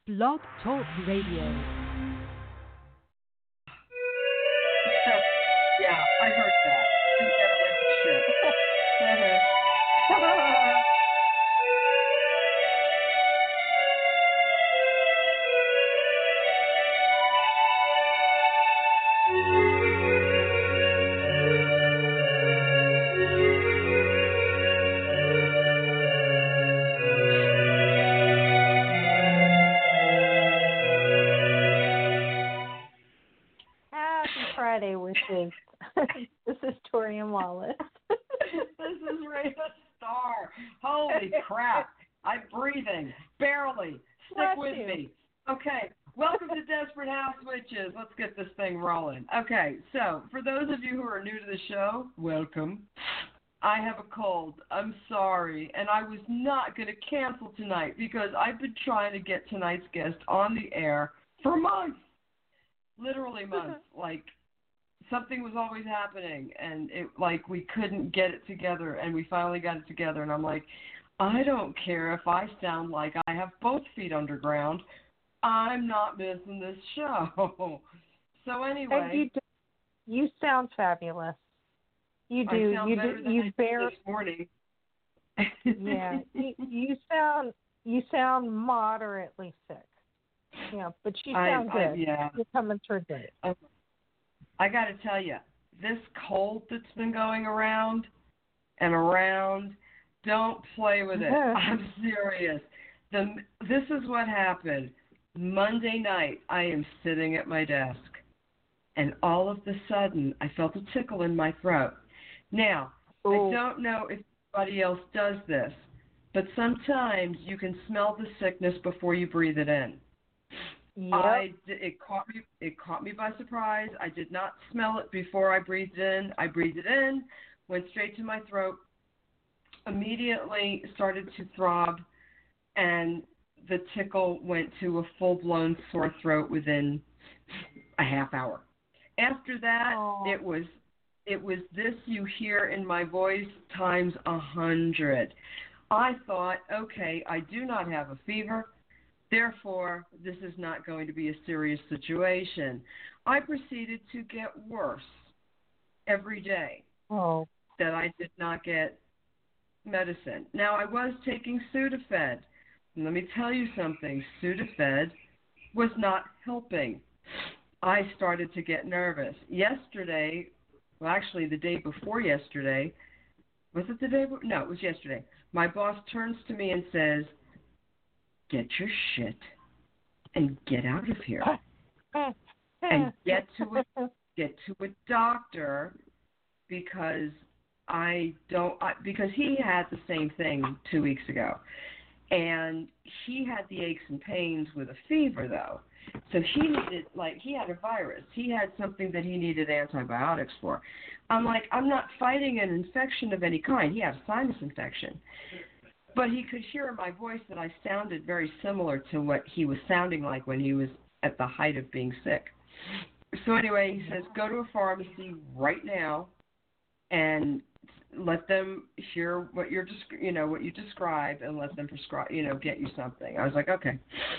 Blog Talk Radio. Yeah, I heard that. You gotta let the shit. Happy Friday, witches. This is Torian Wallace. This is Raven Starr. Holy crap. I'm breathing. Barely. Stick Bless with you. me. Okay. Welcome to Desperate House Witches. Let's get this thing rolling. Okay, so for those of you who are new to the show, welcome. I have a cold. I'm sorry. And I was not going to cancel tonight because I've been trying to get tonight's guest on the air for months. Literally months. Like, something was always happening, and it like we couldn't get it together, and we finally got it together, and I'm like, I don't care if I sound like I have both feet underground. I'm not missing this show. So anyway, And you sound fabulous. You do. I sound You better do. than I You did bear. this morning. Yeah. You sound moderately sick. Yeah, but you sound good. Yeah. You're coming through good. I got to tell you, this cold that's been going around and around, don't play with it. I'm serious. This is what happened. Monday night, I am sitting at my desk, and all of a sudden, I felt a tickle in my throat. Now, Ooh. I don't know if anybody else does this, but sometimes you can smell the sickness before you breathe it in. Yep. It caught me by surprise. I did not smell it before I breathed in. I breathed it in, went straight to my throat, immediately started to throb, and the tickle went to a full-blown sore throat within a half hour. After that, it was this you hear in my voice times 100. I thought, okay, I do not have a fever. Therefore, this is not going to be a serious situation. I proceeded to get worse every day that I did not get medicine. Now, I was taking Sudafed. And let me tell you something. Sudafed was not helping. I started to get nervous. Yesterday, well, actually the day before yesterday, was it the day before? No, it was yesterday. My boss turns to me and says, get your shit and get out of here and get to a doctor because because he had the same thing 2 weeks ago, and he had the aches and pains with a fever though, so he had a virus, he had something that he needed antibiotics for. I'm like, I'm not fighting an infection of any kind. He had a sinus infection. But he could hear in my voice that I sounded very similar to what he was sounding like when he was at the height of being sick. So anyway, he says, go to a pharmacy right now and let them hear what what you describe, and let them prescribe, get you something. I was like, okay.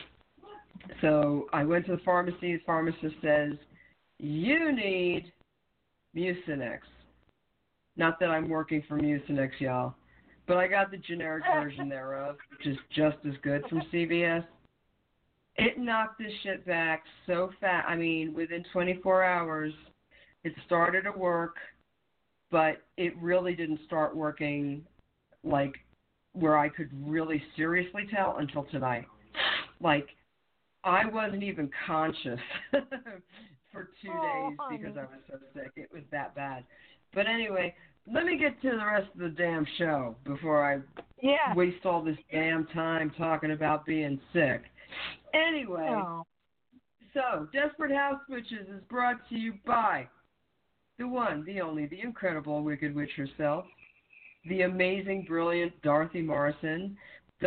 So I went to the pharmacy. The pharmacist says, you need Mucinex. Not that I'm working for Mucinex, y'all. But I got the generic version thereof, which is just as good from CVS. It knocked this shit back so fast. I mean, within 24 hours, it started to work, but it really didn't start working like where I could really seriously tell until tonight. Like, I wasn't even conscious for 2 days because I was so sick. It was that bad. But anyway, let me get to the rest of the damn show before I waste all this damn time talking about being sick. Anyway, so Desperate House Witches is brought to you by the one, the only, the incredible Wicked Witch herself, the amazing, brilliant Dorothy Morrison,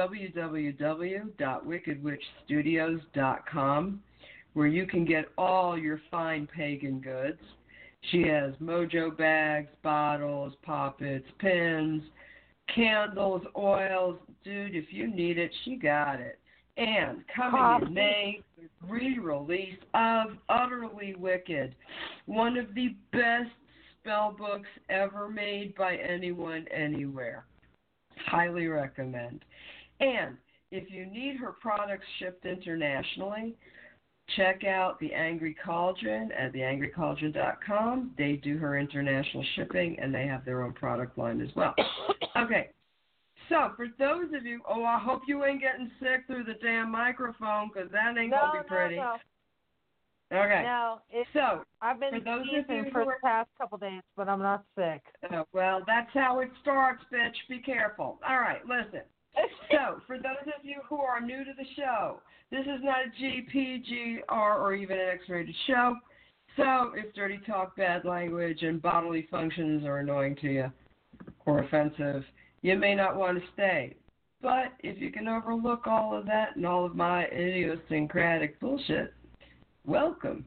www.wickedwitchstudios.com, where you can get all your fine pagan goods. She has mojo bags, bottles, poppets, pins, candles, oils. Dude, if you need it, she got it. And coming in May, the re-release of Utterly Wicked, one of the best spell books ever made by anyone, anywhere. Highly recommend. And if you need her products shipped internationally, check out The Angry Cauldron at theangrycauldron.com. They do her international shipping, and they have their own product line as well. Okay. So, for those of you, I hope you ain't getting sick through the damn microphone, because that ain't going to be pretty. No. Okay. No, so, I've been sneezing for the past couple days, but I'm not sick. Oh, well, that's how it starts, bitch. Be careful. All right, listen. So, for those of you who are new to the show, this is not a GPGR or even an X-rated show. So, if dirty talk, bad language, and bodily functions are annoying to you or offensive, you may not want to stay. But if you can overlook all of that and all of my idiosyncratic bullshit, welcome.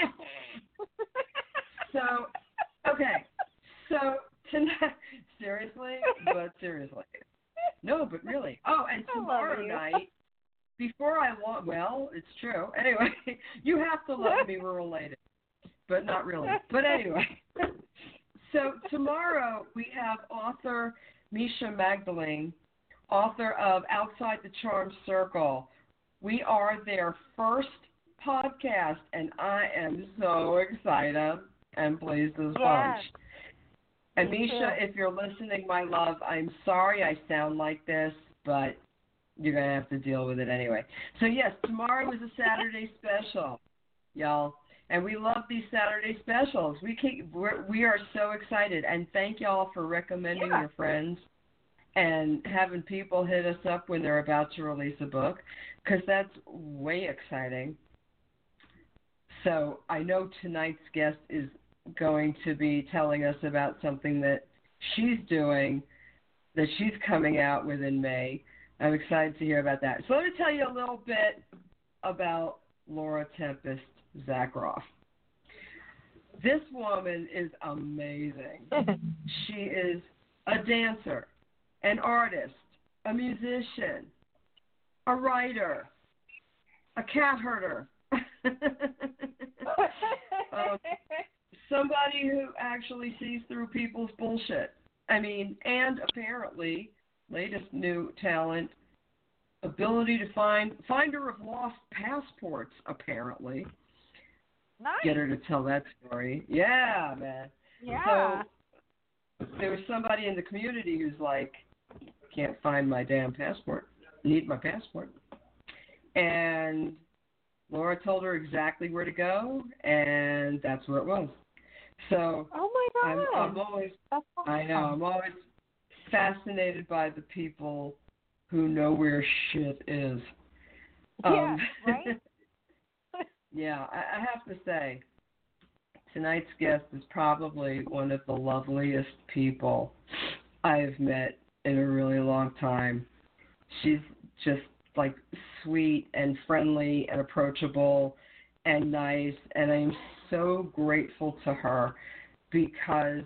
So, okay. So, tonight, seriously. No, but really. Oh, and tomorrow night, before I launch, well, it's true. Anyway, you have to love me, we're related. But not really. But anyway. So, tomorrow we have author Misha Magdalene, author of Outside the Charm Circle. We are their first podcast, and I am so excited and pleased as punch. And Misha, if you're listening, my love, I'm sorry I sound like this, but you're going to have to deal with it anyway. So, yes, tomorrow is a Saturday special, y'all. And we love these Saturday specials. We are so excited. And thank y'all for recommending your friends and having people hit us up when they're about to release a book, because that's way exciting. So I know tonight's guest is going to be telling us about something that she's doing, that she's coming out with in May. I'm excited to hear about that. So let me tell you a little bit about Laura Tempest Zakroff. This woman is amazing. She is a dancer, an artist, a musician, a writer, a cat herder, somebody who actually sees through people's bullshit. I mean, and apparently, latest new talent, ability to finder of lost passports, apparently. Nice. Get her to tell that story. Yeah, man. Yeah. So there was somebody in the community who's like, can't find my damn passport. Need my passport. And Laura told her exactly where to go, and that's where it was. So oh my God. I'm always, awesome. I know, I'm always fascinated by the people who know where shit is. Yeah, right? Yeah, I have to say, tonight's guest is probably one of the loveliest people I've met in a really long time. She's just like sweet and friendly and approachable and nice, and I'm so grateful to her because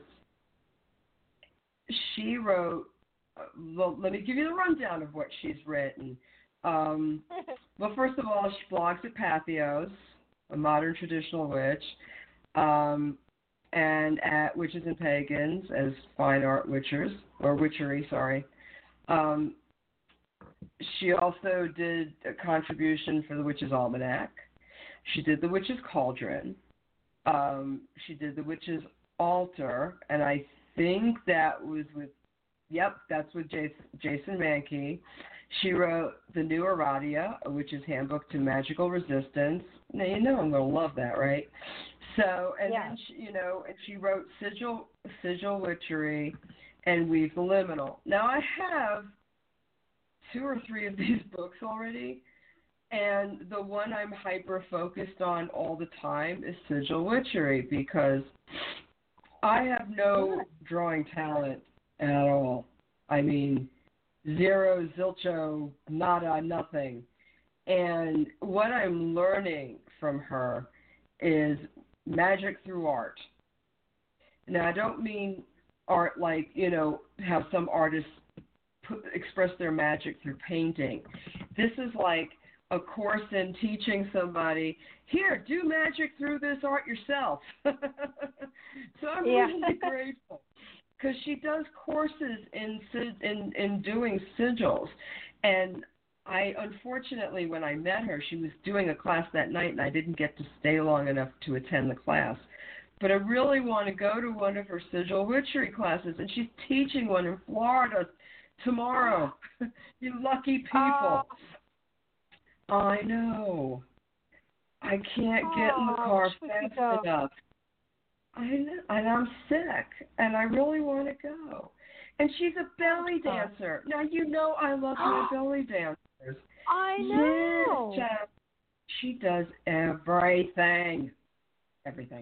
she wrote, well, let me give you the rundown of what she's written. Well, first of all, she blogs at Pathos, a modern traditional witch, and at Witches and Pagans as Fine Art Witchers, or Witchery, sorry. She also did a contribution for the Witches Almanac. She did the Witches Cauldron. She did the Witches Altar, and I think that was with, that's with Jason Mankey. She wrote The New Aradia, a Witch's Handbook to Magical Resistance. Now, you know I'm going to love that, right? So, and then, she wrote Sigil Witchery and Weave the Liminal. Now, I have 2 or 3 of these books already, and the one I'm hyper-focused on all the time is Sigil Witchery, because I have no drawing talent at all. I mean, zero, zilcho, nada, nothing. And what I'm learning from her is magic through art. Now, I don't mean art like, how some artists express their magic through painting. This is like a course in teaching somebody, here, do magic through this art yourself. So I'm really grateful, because she does courses in doing sigils. And I, unfortunately, when I met her, she was doing a class that night, and I didn't get to stay long enough to attend the class. But I really want to go to one of her sigil witchery classes, and she's teaching one in Florida tomorrow. You lucky people. I know. I can't get in the car fast enough. I know, and I'm sick, and I really want to go. And she's a belly dancer. Now, you know I love my belly dancers. I know. Yes, she does everything. Everything.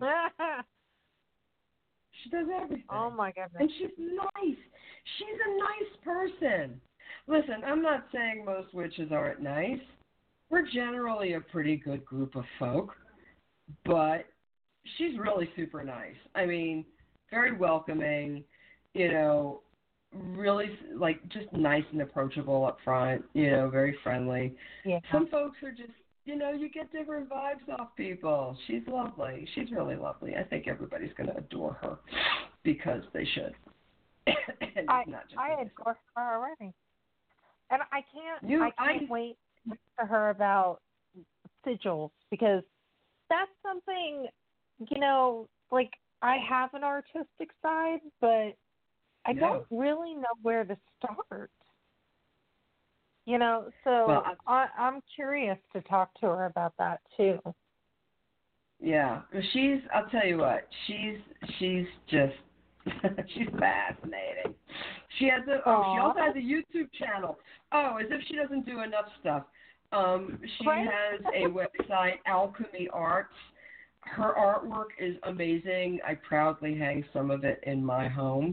She does everything. Oh, my goodness. And she's nice. She's a nice person. Listen, I'm not saying most witches aren't nice. We're generally a pretty good group of folk, but she's really super nice. I mean, very welcoming, you know, really, like, just nice and approachable up front, you know, very friendly. Yeah. Some folks are just, you know, you get different vibes off people. She's lovely. She's really lovely. I think everybody's going to adore her, because they should. I adore her already. And I can't wait to talk to her about sigils, because that's something, you know, like, I have an artistic side, but I don't really know where to start. You know, so I'm curious to talk to her about that too. Yeah, I'll tell you what, she's just she's fascinating. She also has a YouTube channel. Oh, as if she doesn't do enough stuff. She has a website, Alchemy Arts. Her artwork is amazing. I proudly hang some of it in my home.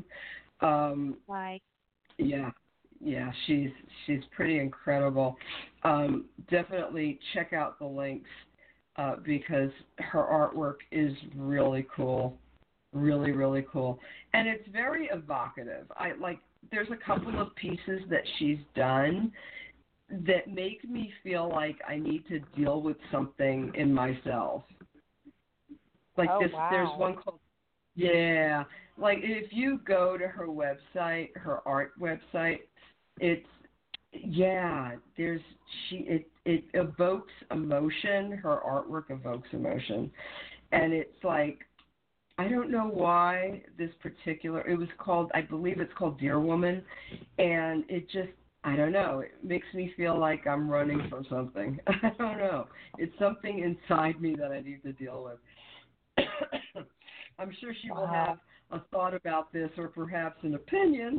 Yeah, she's pretty incredible. Definitely check out the links, because her artwork is really cool. Really, really cool. And it's very evocative. There's a couple of pieces that she's done that make me feel like I need to deal with something in myself. Like there's one called, like if you go to her website, her art website, it evokes emotion. Her artwork evokes emotion. And it's like, I don't know why I believe it's called Dear Woman, and it just, I don't know, it makes me feel like I'm running from something. I don't know. It's something inside me that I need to deal with. I'm sure she will have a thought about this, or perhaps an opinion,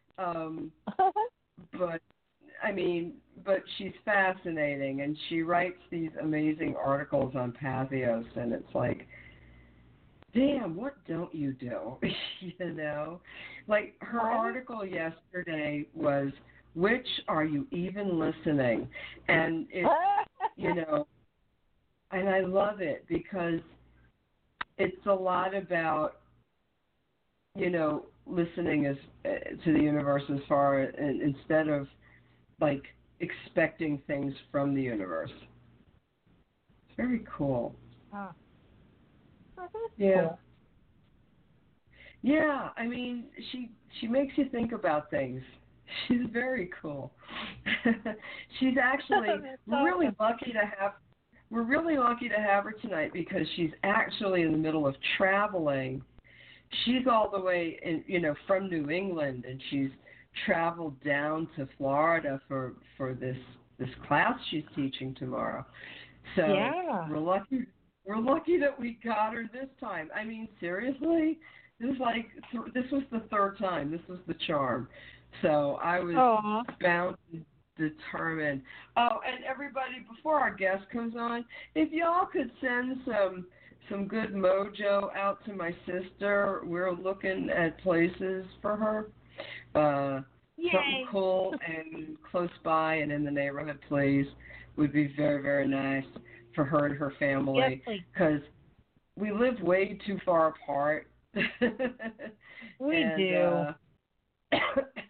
but she's fascinating, and she writes these amazing articles on Pathos, and it's like, damn, what don't you do? You know? Like, her article yesterday was, which are you even listening? And it's, you know, and I love it, because it's a lot about, you know, listening to the universe as far as, instead of, like, expecting things from the universe. It's very cool. Oh. Yeah. Cool. Yeah, I mean, she makes you think about things. She's very cool. She's actually we're really lucky to have her tonight, because she's actually in the middle of traveling. She's all the way in, you know, from New England, and she's traveled down to Florida for this class she's teaching tomorrow. So we're lucky that we got her this time. I mean, seriously, this was the third time. This was the charm. So I was bound and determined. Oh, and everybody, before our guest comes on, if y'all could send some good mojo out to my sister. We're looking at places for her. Something cool and close by and in the neighborhood, please. Would be very, very nice for her and her family, because we live way too far apart. We do.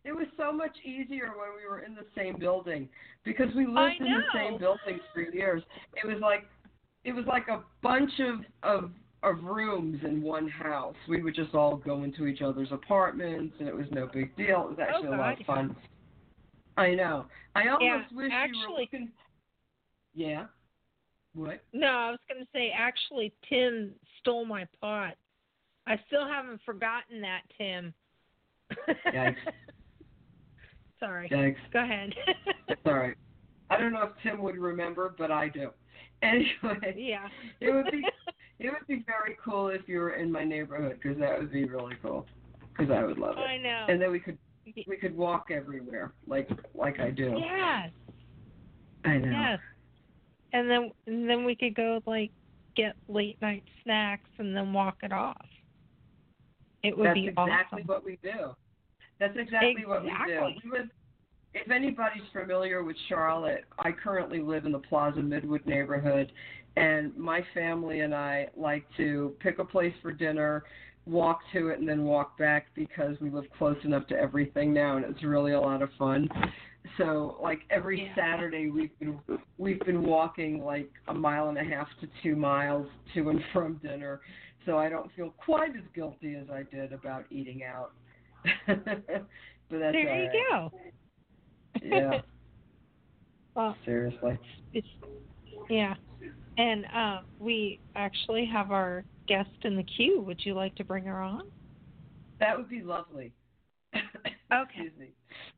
It was so much easier when we were in the same building because we lived in the same building for years. It was like a bunch of rooms in one house. We would just all go into each other's apartments, and it was no big deal. It was actually a lot of fun. I know. I almost wish you were looking. Yeah. What? No, I was going to say, actually, Tim stole my pot. I still haven't forgotten that, Tim. Yikes. Sorry. Yikes. Go ahead. It's all right. I don't know if Tim would remember, but I do. Anyway. Yeah. It would be very cool if you were in my neighborhood, because that would be really cool. Because I would love it. I know. And then we could walk everywhere, like I do. Yes. I know. Yes. And then we could go get late night snacks and then walk it off. It would be awesome. That's exactly what we do. That's exactly what we do. If anybody's familiar with Charlotte, I currently live in the Plaza Midwood neighborhood, and my family and I like to pick a place for dinner, walk to it, and then walk back because we live close enough to everything now, and it's really a lot of fun. So, every Saturday, we've been walking 1.5 miles to 2 miles to and from dinner, so I don't feel quite as guilty as I did about eating out. But that's there you go. Yeah. Well, seriously. Yeah, and we actually have our guest in the queue. Would you like to bring her on? That would be lovely. Okay. Excuse me.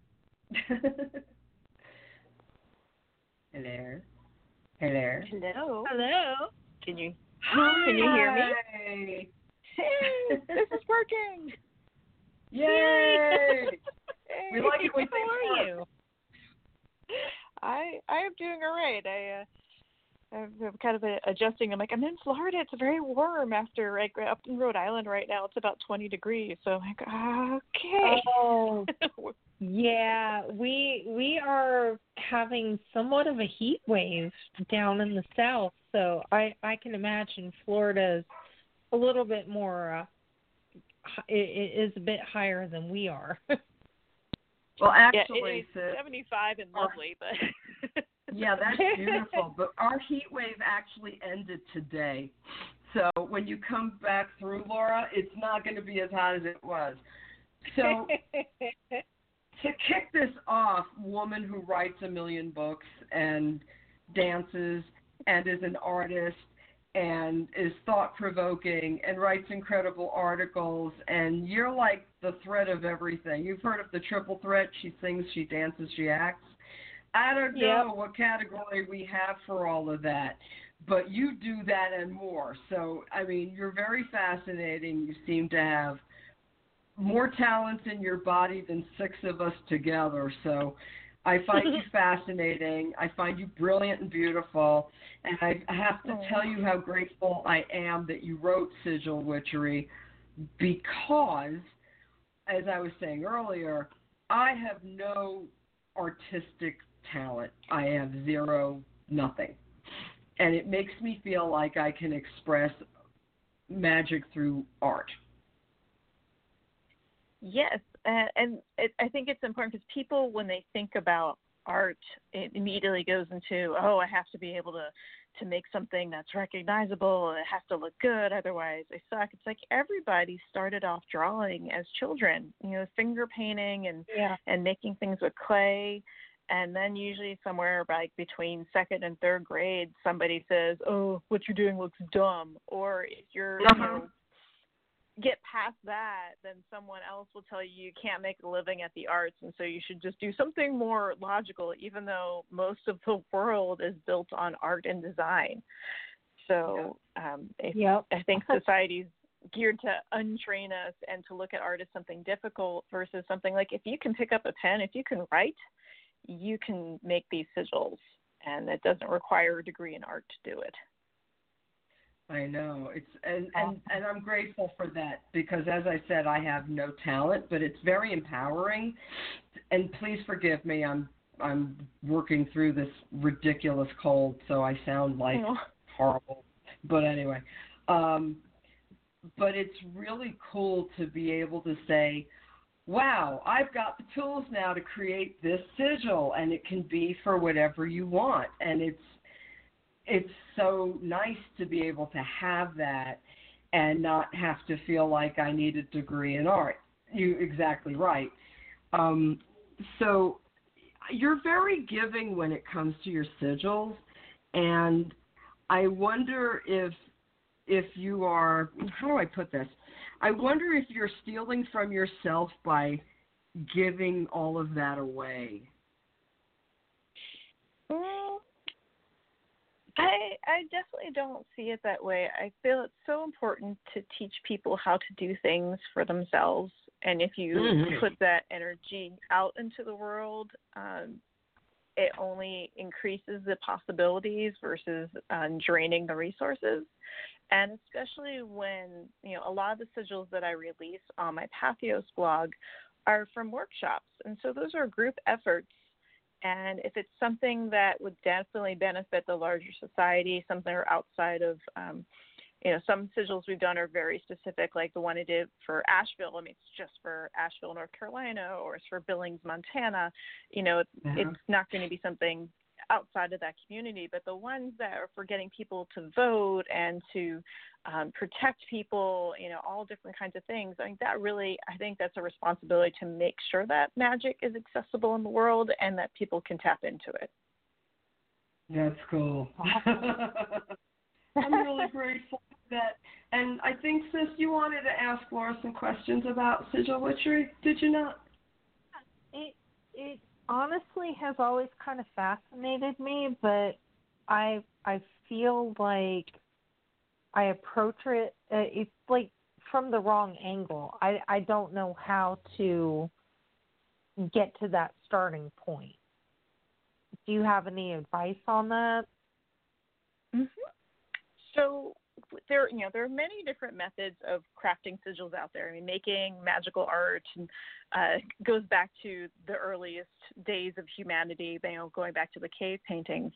Hello. Hello. Hello. Hello. Can you Hi. hear me? Hey, this is working. Yay! Hey. We like it when How are you? I am doing all right. I'm kind of adjusting. I'm in Florida. It's very warm after up in Rhode Island right now. It's about 20 degrees. So I'm okay. Oh, yeah. We are having somewhat of a heat wave down in the south. So I can imagine Florida is a little bit more. It is a bit higher than we are. Well, actually, it is 75 and lovely, but. Yeah, that's beautiful. But our heat wave actually ended today. So when you come back through, Laura, it's not going to be as hot as it was. So to kick this off, woman who writes 1 million books and dances and is an artist and is thought-provoking and writes incredible articles, and you're like the thread of everything. You've heard of the triple threat. She sings, she dances, she acts. I don't know what category we have for all of that, but you do that and more. So, I mean, you're very fascinating. You seem to have more talents in your body than 6 of us together. So I find you fascinating. I find you brilliant and beautiful. And I have to tell you how grateful I am that you wrote Sigil Witchery, because, as I was saying earlier, I have no artistic talent. I have zero, nothing. And it makes me feel like I can express magic through art. Yes, and I think it's important because people, when they think about art, it immediately goes into, I have to be able to make something that's recognizable. It has to look good, otherwise I suck. It's like everybody started off drawing as children, finger painting and making things with clay. And then usually somewhere between 2nd and 3rd grade, somebody says, what you're doing looks dumb. Or if you're, get past that, then someone else will tell you can't make a living at the arts, and so you should just do something more logical, even though most of the world is built on art and design. So I think society's geared to untrain us and to look at art as something difficult versus something like, if you can pick up a pen, if you can write, you can make these sigils, and it doesn't require a degree in art to do it. I know. And I'm grateful for that, because, as I said, I have no talent, but it's very empowering. And please forgive me, I'm working through this ridiculous cold, so I sound like horrible. But anyway, but it's really cool to be able to say, wow, I've got the tools now to create this sigil, and it can be for whatever you want. And it's so nice to be able to have that and not have to feel like I need a degree in art. You're exactly right. So you're very giving when it comes to your sigils, and I wonder if you are, how do I put this? I wonder if you're stealing from yourself by giving all of that away. I definitely don't see it that way. I feel it's so important to teach people how to do things for themselves. And if you put that energy out into the world, it only increases the possibilities versus draining the resources. And especially when, a lot of the sigils that I release on my Pathos blog are from workshops. And so those are group efforts. And if it's something that would definitely benefit the larger society, something outside of, some sigils we've done are very specific, like the one I did for Asheville. I mean, it's just for Asheville, North Carolina, or it's for Billings, Montana. It's not going to be something outside of that community, but the ones that are for getting people to vote and to protect people, all different kinds of things. I think that's a responsibility to make sure that magic is accessible in the world and that people can tap into it. That's cool. I'm really grateful for that. And I think, sis, you wanted to ask Laura some questions about sigil witchery, did you not? It honestly has always kind of fascinated me, but I feel like I approach it, it's like from the wrong angle. I don't know how to get to that starting point. Do you have any advice on that? Mm-hmm. So there are many different methods of crafting sigils out there. I mean, making magical art goes back to the earliest days of humanity, going back to the cave paintings.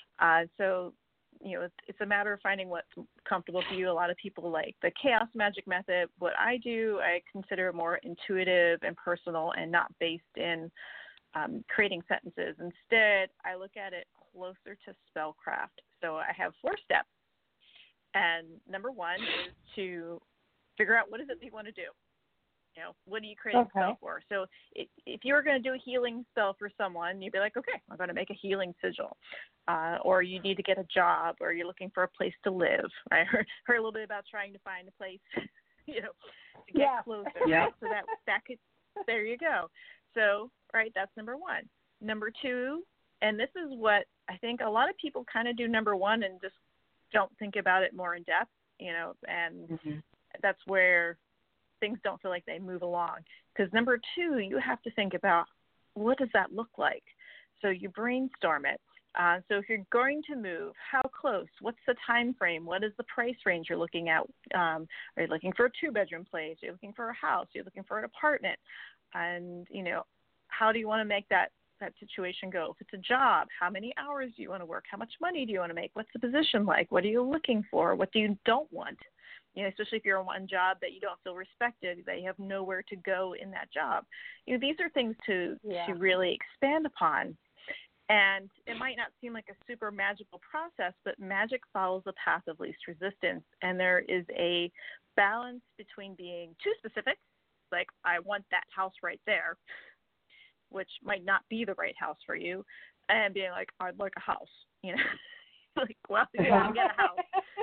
It's a matter of finding what's comfortable for you. A lot of people like the chaos magic method. What I do, I consider more intuitive and personal and not based in creating sentences. Instead, I look at it closer to spellcraft. So I have 4 steps. And number 1 is to figure out what is it that you want to do. What are you creating a spell for? So if you were going to do a healing spell for someone, you'd be like, okay, I'm going to make a healing sigil. Or you need to get a job, or you're looking for a place to live. I heard a little bit about trying to find a place, to get closer. Yeah. So that could, there you go. So, right, that's number 1. Number 2, and this is what I think a lot of people kind of do number 1 and just don't think about it more in depth, and that's where things don't feel like they move along. Because number 2, you have to think about, what does that look like? So you brainstorm it. So if you're going to move, how close? What's the time frame? What is the price range you're looking at? Are you looking for a 2-bedroom place? Are you looking for a house? Are you looking for an apartment? And, how do you want to make that situation go? If it's a job, how many hours do you want to work? How much money do you want to make? What's the position like? What are you looking for? What do you don't want? Especially if you're in one job that you don't feel respected, that you have nowhere to go in that job. These are things to really expand upon. And it might not seem like a super magical process, but magic follows the path of least resistance. And there is a balance between being too specific, like I want that house right there, which might not be the right house for you, and being like, I'd like a house, like, well, you can get a house.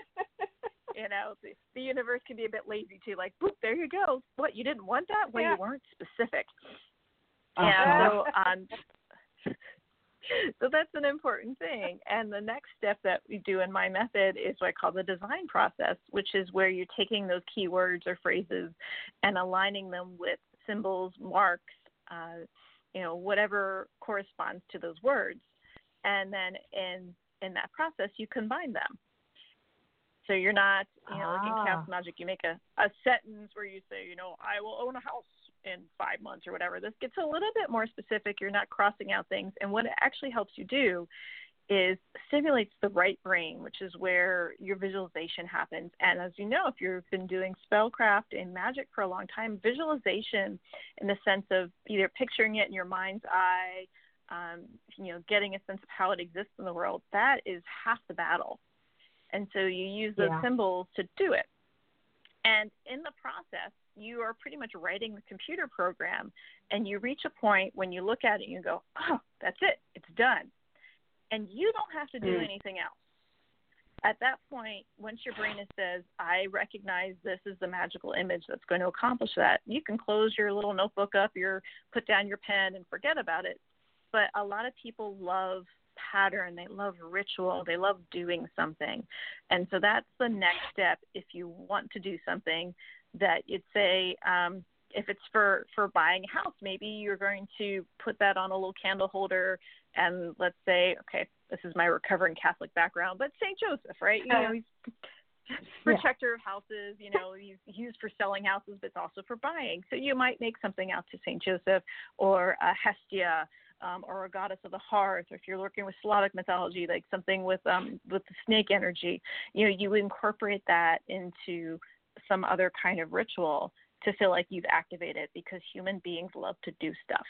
The universe can be a bit lazy too, like, boop, there you go. What, you didn't want that? Well, you weren't specific. So that's an important thing. And the next step that we do in my method is what I call the design process, which is where you're taking those keywords or phrases and aligning them with symbols, marks, whatever corresponds to those words. And then in that process, you combine them. So you're not, like in chaos magic, you make a sentence where you say, I will own a house in 5 months or whatever. This gets a little bit more specific. You're not crossing out things. And what it actually helps you do is stimulates the right brain, which is where your visualization happens. And as you know, if you've been doing spellcraft and magic for a long time, visualization in the sense of either picturing it in your mind's eye, getting a sense of how it exists in the world, that is half the battle. And so you use those symbols to do it. And in the process, you are pretty much writing the computer program, and you reach a point when you look at it and you go, oh, that's it, it's done. And you don't have to do anything else. At that point, once your brain says, I recognize this is the magical image that's going to accomplish that, you can close your little notebook up, put down your pen and forget about it. But a lot of people love pattern, they love ritual, they love doing something. And so that's the next step if you want to do something that you'd say, if it's for buying a house, maybe you're going to put that on a little candle holder and let's say, okay, this is my recovering Catholic background, but St. Joseph, right? He's protector of houses, he's used for selling houses, but it's also for buying. So you might make something out to St. Joseph or Hestia, or a goddess of the hearth, or if you're working with Slavic mythology, like something with the snake energy, you incorporate that into some other kind of ritual to feel like you've activated, because human beings love to do stuff.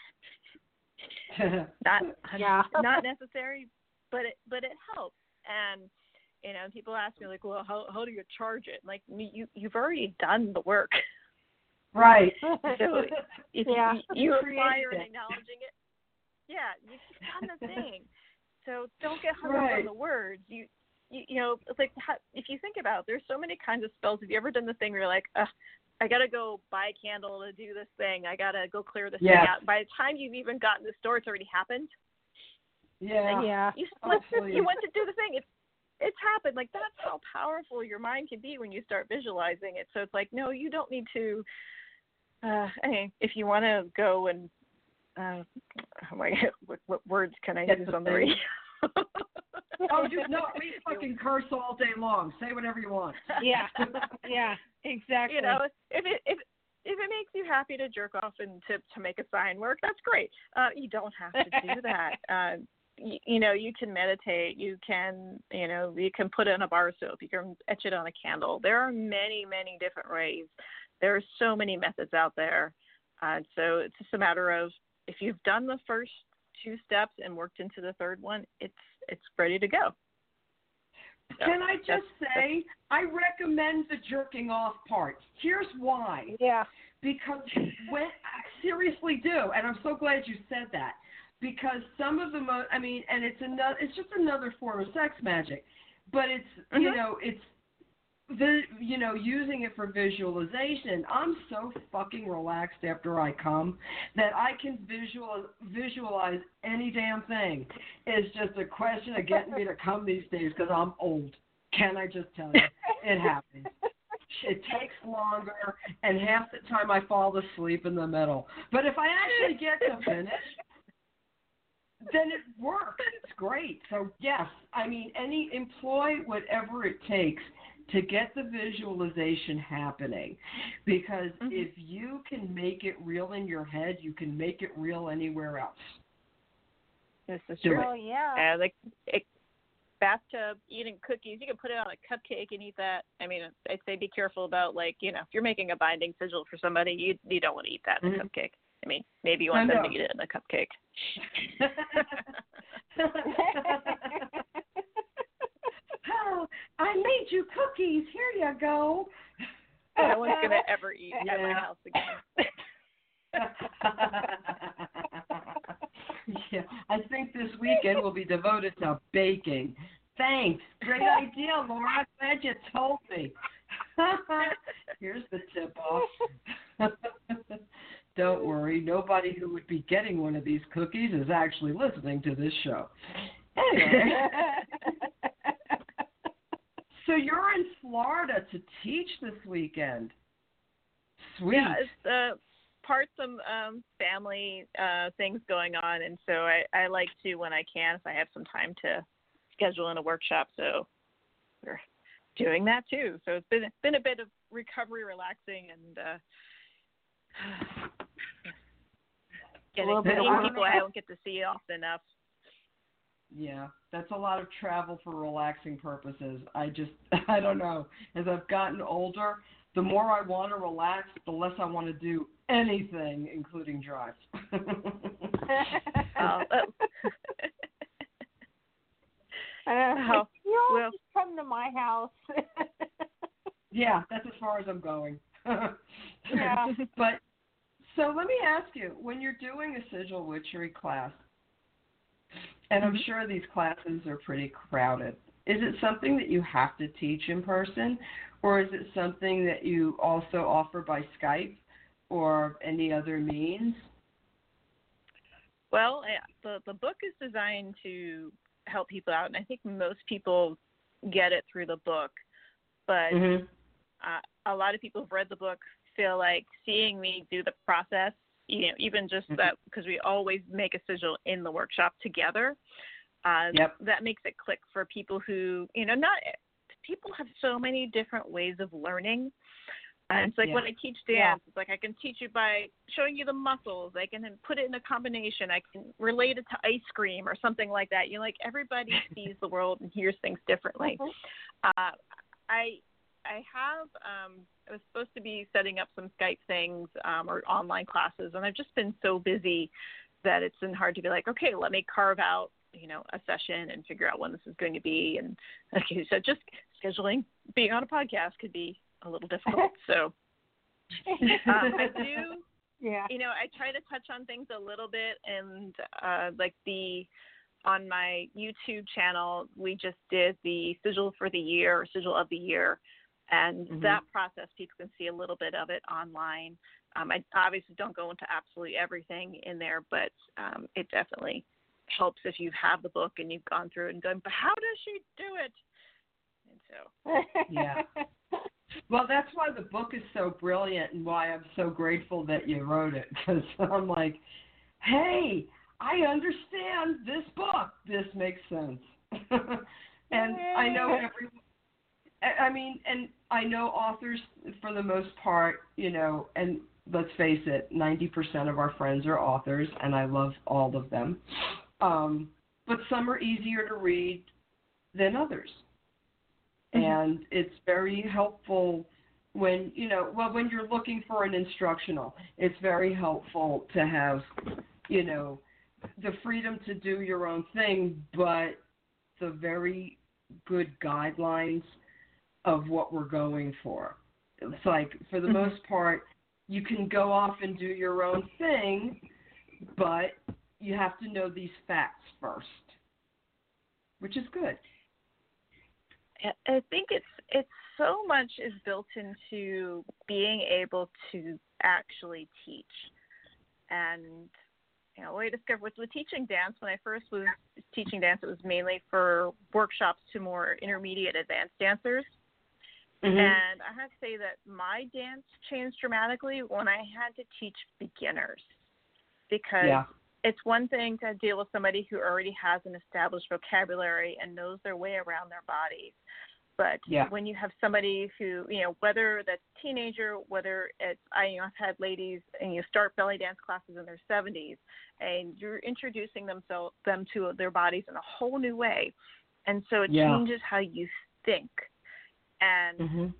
Not necessary, but it helps. And people ask me like, well, how do you charge it? Like, you've already done the work, right? So if you require and acknowledging it, you've done the thing. So don't get hung up on the words. You it's like, if you think about it, there's so many kinds of spells. Have you ever done the thing where you're like, I got to go buy a candle to do this thing. I got to go clear this thing out. By the time you've even gotten to the store, it's already happened. Yeah. You went to do the thing. It's happened. Like, that's how powerful your mind can be when you start visualizing it. So it's like, no, you don't need to, if you want to go and, what words can I use on the radio? We fucking curse all day long. Say whatever you want. Yeah, exactly. If it makes you happy to jerk off and to make a sign work, that's great. You don't have to do that. You can meditate. You can put it in a bar of soap. You can etch it on a candle. There are many, many different ways. There are so many methods out there. So it's just a matter of, if you've done the first two steps and worked into the third one, it's ready to go. So can I just say, I recommend the jerking off part. Here's why. Yeah. Because seriously do, and I'm so glad you said that. Because some of the and it's just another form of sex magic, but it's it's using it for visualization. I'm so fucking relaxed after I come that I can visualize any damn thing. It's just a question of getting me to come these days because I'm old. Can I just tell you? It happens. It takes longer, and half the time I fall asleep in the middle. But if I actually get to finish, then it works. It's great. So, yes, employ whatever it takes to get the visualization happening, because if you can make it real in your head, you can make it real anywhere else. This is true. Oh, yeah. Bathtub, eating cookies, you can put it on a cupcake and eat that. I'd say be careful about, if you're making a binding sigil for somebody, you don't want to eat that in a cupcake. Maybe you want them to eat it in a cupcake. Oh, I made you cookies. Here you go. No one's going to ever eat at my house again. I think this weekend will be devoted to baking. Thanks. Great idea, Laura. I'm glad you told me. Here's the tip-off. Don't worry. Nobody who would be getting one of these cookies is actually listening to this show. Anyway. So you're in Florida to teach this weekend. Sweet. Yeah, it's some family things going on, and so I like to, when I can, if I have some time, to schedule in a workshop. So we're doing that too. So it's been a bit of recovery, relaxing, and getting people I don't get to see often enough. Yeah, that's a lot of travel for relaxing purposes. I don't know. As I've gotten older, the more I want to relax, the less I want to do anything, including drive. You always come to my house. Yeah, that's as far as I'm going. Yeah. But so let me ask you, when you're doing a sigil witchery class, and I'm sure these classes are pretty crowded, is it something that you have to teach in person, or is it something that you also offer by Skype or any other means? Well, the book is designed to help people out, and I think most people get it through the book. But a lot of people who've read the book feel like seeing me do the process, even just that, because we always make a sigil in the workshop together. That makes it click for people who, people have so many different ways of learning. And it's like when I teach dance, it's like I can teach you by showing you the muscles. I can then put it in a combination. I can relate it to ice cream or something like that. Everybody sees the world and hears things differently. I was supposed to be setting up some Skype things or online classes, and I've just been so busy that it's been hard to be like, okay, let me carve out, a session and figure out when this is going to be. And like you said, just scheduling, being on a podcast could be a little difficult. So I do, I try to touch on things a little bit, and on my YouTube channel, we just did the Sigil for the Year, Sigil of the Year, and that process, people can see a little bit of it online. I obviously don't go into absolutely everything in there, but it definitely helps if you have the book and you've gone through it and done, but how does she do it? And so. Yeah. Well, that's why the book is so brilliant and why I'm so grateful that you wrote it, because I'm like, hey, I understand this book. This makes sense. And I know and I know authors for the most part, and let's face it, 90% of our friends are authors, and I love all of them. But some are easier to read than others. And it's very helpful when, when you're looking for an instructional, it's very helpful to have, the freedom to do your own thing, but the very good guidelines of what we're going for. It's like, for the most part, you can go off and do your own thing, but you have to know these facts first, which is good. I think it's so much is built into being able to actually teach. And what I discovered with teaching dance, when I first was teaching dance, it was mainly for workshops to more intermediate advanced dancers. And I have to say that my dance changed dramatically when I had to teach beginners, because it's one thing to deal with somebody who already has an established vocabulary and knows their way around their bodies. But when you have somebody who, whether that's a teenager, whether it's, I've had ladies and start belly dance classes in their 70s, and you're introducing them to their bodies in a whole new way. And so it changes how you think. And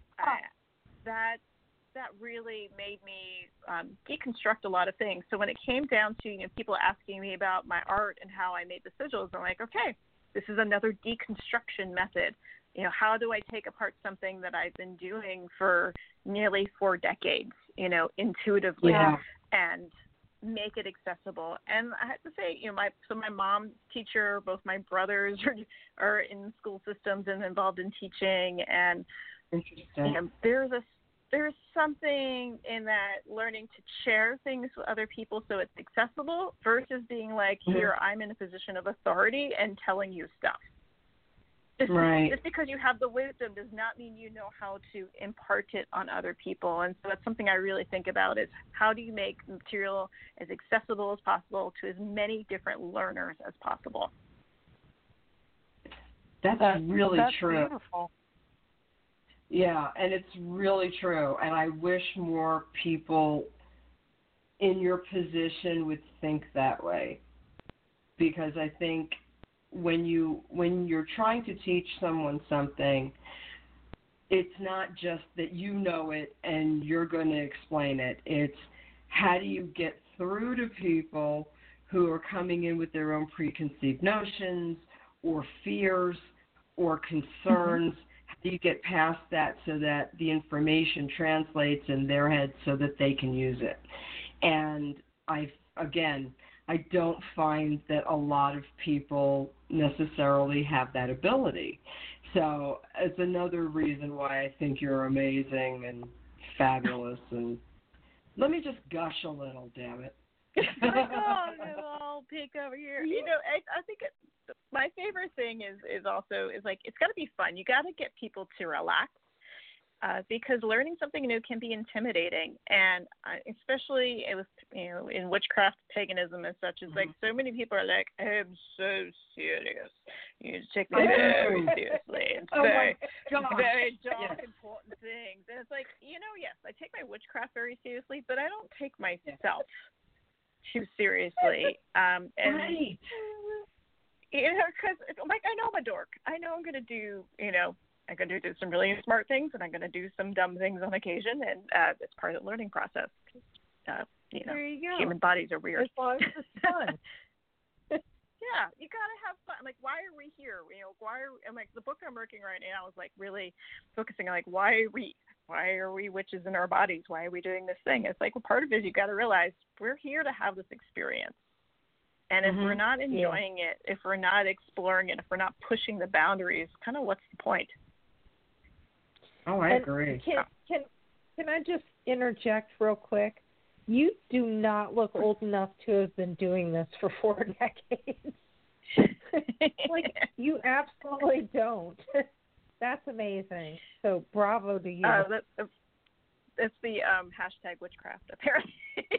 that really made me deconstruct a lot of things. So when it came down to people asking me about my art and how I made the sigils, I'm like, okay, this is another deconstruction method. How do I take apart something that I've been doing for nearly 4 decades, intuitively, and make it accessible? And I have to say, my mom's teacher, both my brothers are in school systems and involved in teaching, and there's something in that learning to share things with other people so it's accessible versus being like, here, I'm in a position of authority and telling you stuff. Just because you have the wisdom does not mean you know how to impart it on other people. And so that's something I really think about, is how do you make material as accessible as possible to as many different learners as possible. That's really true. Beautiful. Yeah, and it's really true. And I wish more people in your position would think that way, because I think when you're trying to teach someone something, it's not just that you know it and you're going to explain it. It's how do you get through to people who are coming in with their own preconceived notions or fears or concerns. How do you get past that so that the information translates in their head so that they can use it? And I don't find that a lot of people necessarily have that ability. So it's another reason why I think you're amazing and fabulous. And let me just gush a little, damn it. I'll peek over here. You know, I think my favorite thing is like it's got to be fun. You got to get people to relax. Because learning something new can be intimidating, and especially in witchcraft, paganism, and such. It's like so many people are like, "I'm so serious. You take me very seriously and say very dark, important things." And it's like, yes, I take my witchcraft very seriously, but I don't take myself too seriously. Right. Because like I know I'm a dork. I know I'm going to do, I'm going to do some really smart things, and I'm going to do some dumb things on occasion, and it's part of the learning process. There you go. Human bodies are weird. As long as it's fun. Yeah, you got to have fun. Like, why are we here? And like the book I'm working right now is like really focusing on like why are we witches in our bodies? Why are we doing this thing? It's like, well, part of it is you got to realize we're here to have this experience. And if we're not enjoying it, if we're not exploring it, if we're not pushing the boundaries, kind of what's the point? Oh, I agree. Can I just interject real quick? You do not look old enough to have been doing this for 4 decades. Like, you absolutely don't. That's amazing. So, bravo to you. It's the hashtag witchcraft, apparently.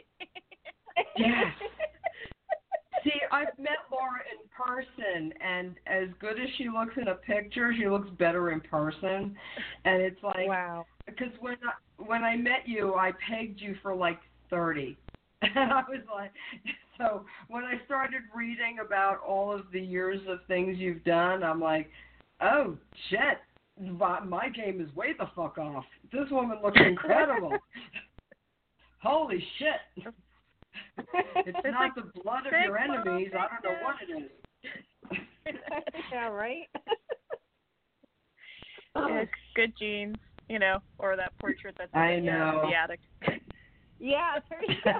Yes. See, I've met Laura in person, and as good as she looks in a picture, she looks better in person. And it's like, wow. Because when I met you, I pegged you for like 30. And I was like, so when I started reading about all of the years of things you've done, I'm like, oh, shit, my game is way the fuck off. This woman looks incredible. Holy shit. It's not the blood of your enemies. I don't know what it is. Yeah, right? Yeah, good genes, or that portrait that's in the attic. Yeah, there you go.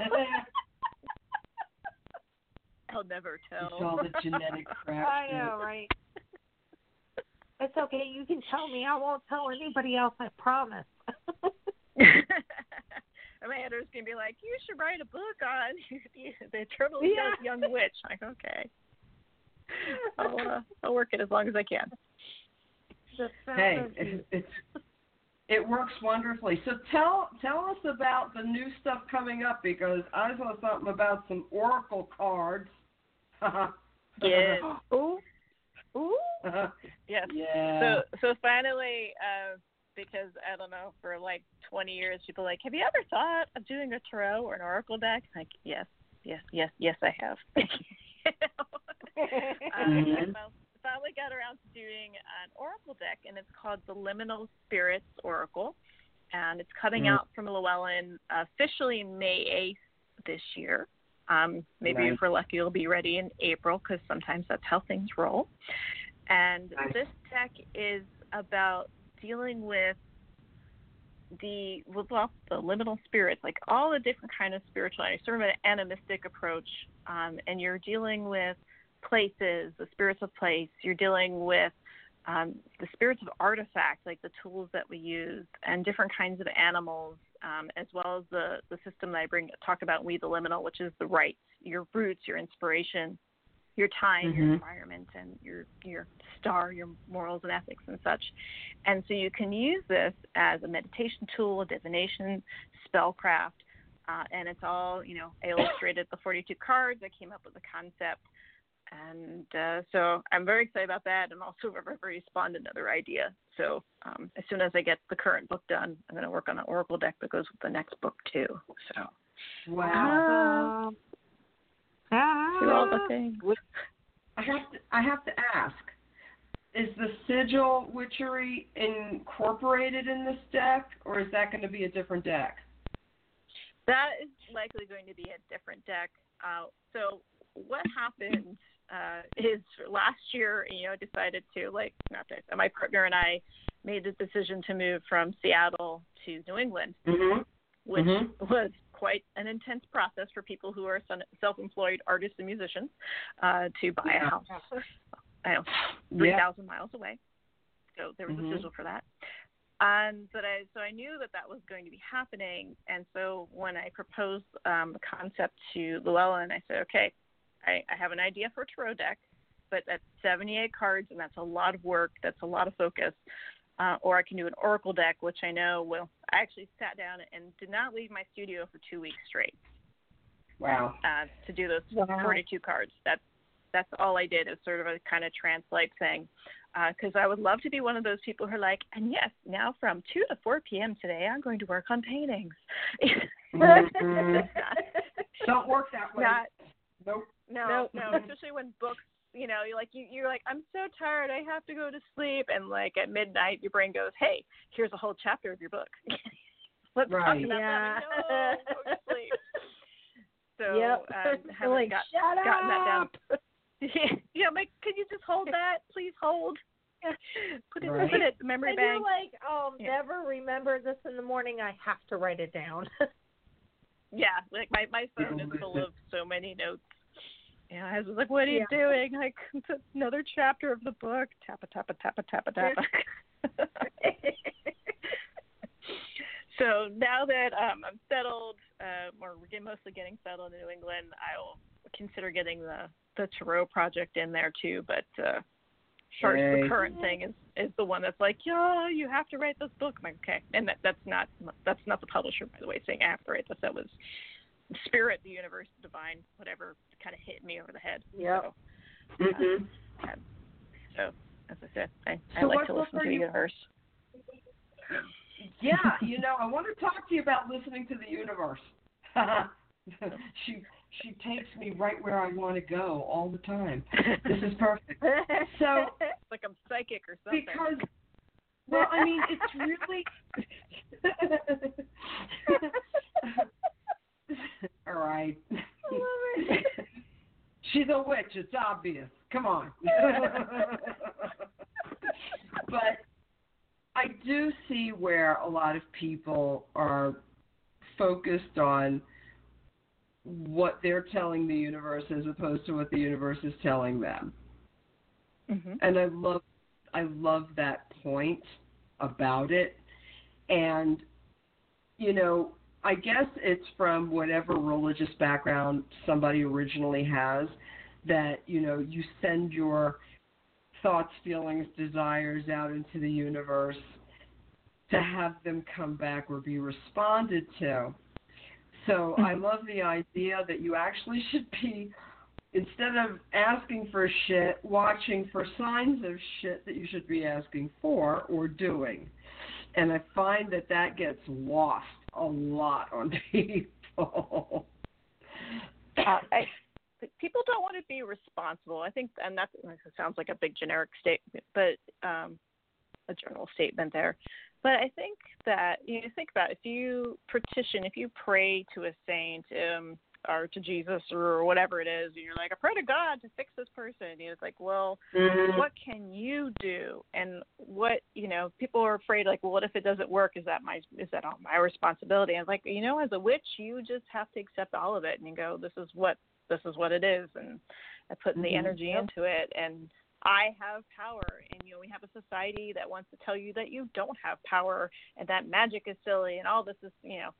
I'll never tell. It's all the genetic crap. I know, right? It's okay. You can tell me. I won't tell anybody else, I promise. Amanda's going to be like, you should write a book on the Eternal Young Witch. Like, okay. I'll work it as long as I can. Hey, it works wonderfully. So tell us about the new stuff coming up, because I saw something about some oracle cards. Yes. Ooh. Yes. Yeah. So finally, because I don't know, for like 20 years, people are like, have you ever thought of doing a tarot or an oracle deck? Like, yes, I have. I finally got around to doing an oracle deck, and it's called the Liminal Spirits Oracle, and it's coming out from Llewellyn officially May 8th this year. Maybe if we're lucky, it'll be ready in April, because sometimes that's how things roll. And this deck is about dealing with the liminal spirits, like all the different kind of spirituality, sort of an animistic approach, and you're dealing with places, the spirits of place. You're dealing with the spirits of artifacts, like the tools that we use, and different kinds of animals, as well as the system that I talk about, We the Liminal, which is the rights, your roots, your inspiration, your time, your environment, and your star, your morals and ethics and such. And so you can use this as a meditation tool, a divination, spellcraft, and it's all, I illustrated the 42 cards. I came up with the concept. And so I'm very excited about that, and also very spawned another idea. So as soon as I get the current book done, I'm going to work on an oracle deck that goes with the next book too. So wow. do all the things. I have to ask, is the sigil witchery incorporated in this deck, or is that going to be a different deck? That is likely going to be a different deck. So what happened is last year, decided to, my partner and I made the decision to move from Seattle to New England, which was quite an intense process for people who are self-employed artists and musicians to buy a house. 3,000 miles away. So there was a sigil for that. So I knew that was going to be happening. And so when I proposed the concept to Llewellyn, I said, okay, I have an idea for a tarot deck, but that's 78 cards, and that's a lot of work. That's a lot of focus. Or I can do an oracle deck, which I know will. I actually sat down and did not leave my studio for 2 weeks straight. Wow. To do those 42 cards. That's all I did. Is sort of a kind of trance-like thing. Because I would love to be one of those people who are like, and yes, now from 2 to 4 p.m. today, I'm going to work on paintings. Don't work that way. Nope. No, especially when books, you're like, I'm so tired, I have to go to sleep, and like at midnight, your brain goes, hey, here's a whole chapter of your book. Let's talk about that. No, go to sleep. So haven't gotten that down. Yeah, Mike, can you just hold that? Please hold. Put it in the memory bank. You're like, never remember this in the morning. I have to write it down. Yeah, like my phone is full of so many notes. Yeah, I was like, what are you doing? Like, it's another chapter of the book. Tappa, tappa, tappa, tappa, tappa. So now that I'm settled, or we're mostly getting settled in New England, I will consider getting the tarot project in there too. But first, the current thing is the one that's like, you have to write this book. I'm like, okay, and that's not the publisher, by the way, saying I have to write this. That was Spirit, the universe, divine, whatever, kind of hit me over the head. Yep. So as I said, I like to listen to the universe. Yeah, I want to talk to you about listening to the universe. She takes me right where I want to go all the time. This is perfect. So it's like I'm psychic or something. Because, well, I mean, it's really. All right. She's a witch. It's obvious. Come on. But I do see where a lot of people are focused on what they're telling the universe as opposed to what the universe is telling them. And I love that point about it. And, I guess it's from whatever religious background somebody originally has that, you send your thoughts, feelings, desires out into the universe to have them come back or be responded to. So I love the idea that you actually should be, instead of asking for shit, watching for signs of shit that you should be asking for or doing. And I find that gets lost a lot on people. People don't want to be responsible. I think, and that sounds like a big generic statement, but a general statement there. But I think that, think about it, if you pray to a saint or to Jesus or whatever it is, and you're like, I pray to God to fix this person. It's like, well, what can you do? And what, people are afraid, like, well, what if it doesn't work? Is that all my responsibility? And it's like, as a witch, you just have to accept all of it and you go, this is what it is. And I put the energy into it, and I have power, and we have a society that wants to tell you that you don't have power and that magic is silly and all this is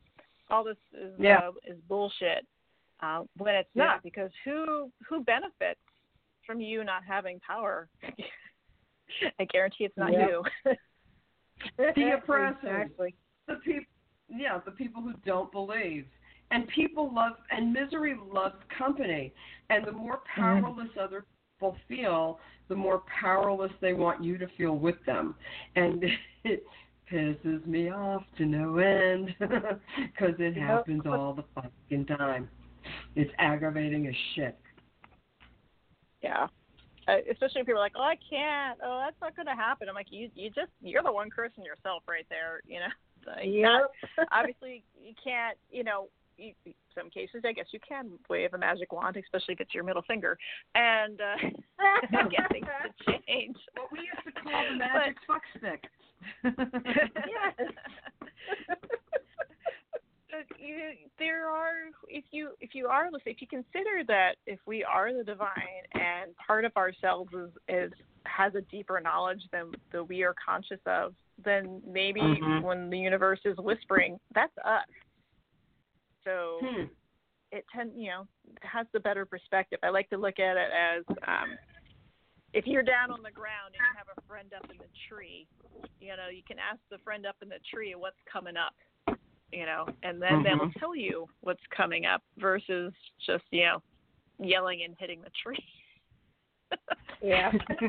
is bullshit. When it's not, because who benefits from you not having power? I guarantee it's not you. The oppressors, exactly. The people who don't believe. And misery loves company. And the more powerless other people feel, the more powerless they want you to feel with them. And it pisses me off to no end because it happens all the fucking time. It's aggravating as shit. Yeah. especially if people are like, oh, I can't. Oh, that's not going to happen. I'm like, you're the one cursing yourself right there. Obviously, you can't. Some cases, I guess you can wave a magic wand, especially if it's your middle finger, and get things to change. What we used to call the magic fuck stick. Yes. If you consider that if we are the divine and part of ourselves has a deeper knowledge than we are conscious of, then maybe when the universe is whispering, that's us. So it has the better perspective. I like to look at it as if you're down on the ground and you have a friend up in the tree, you can ask the friend up in the tree what's coming up, and then they'll tell you what's coming up versus just, yelling and hitting the tree. Yeah.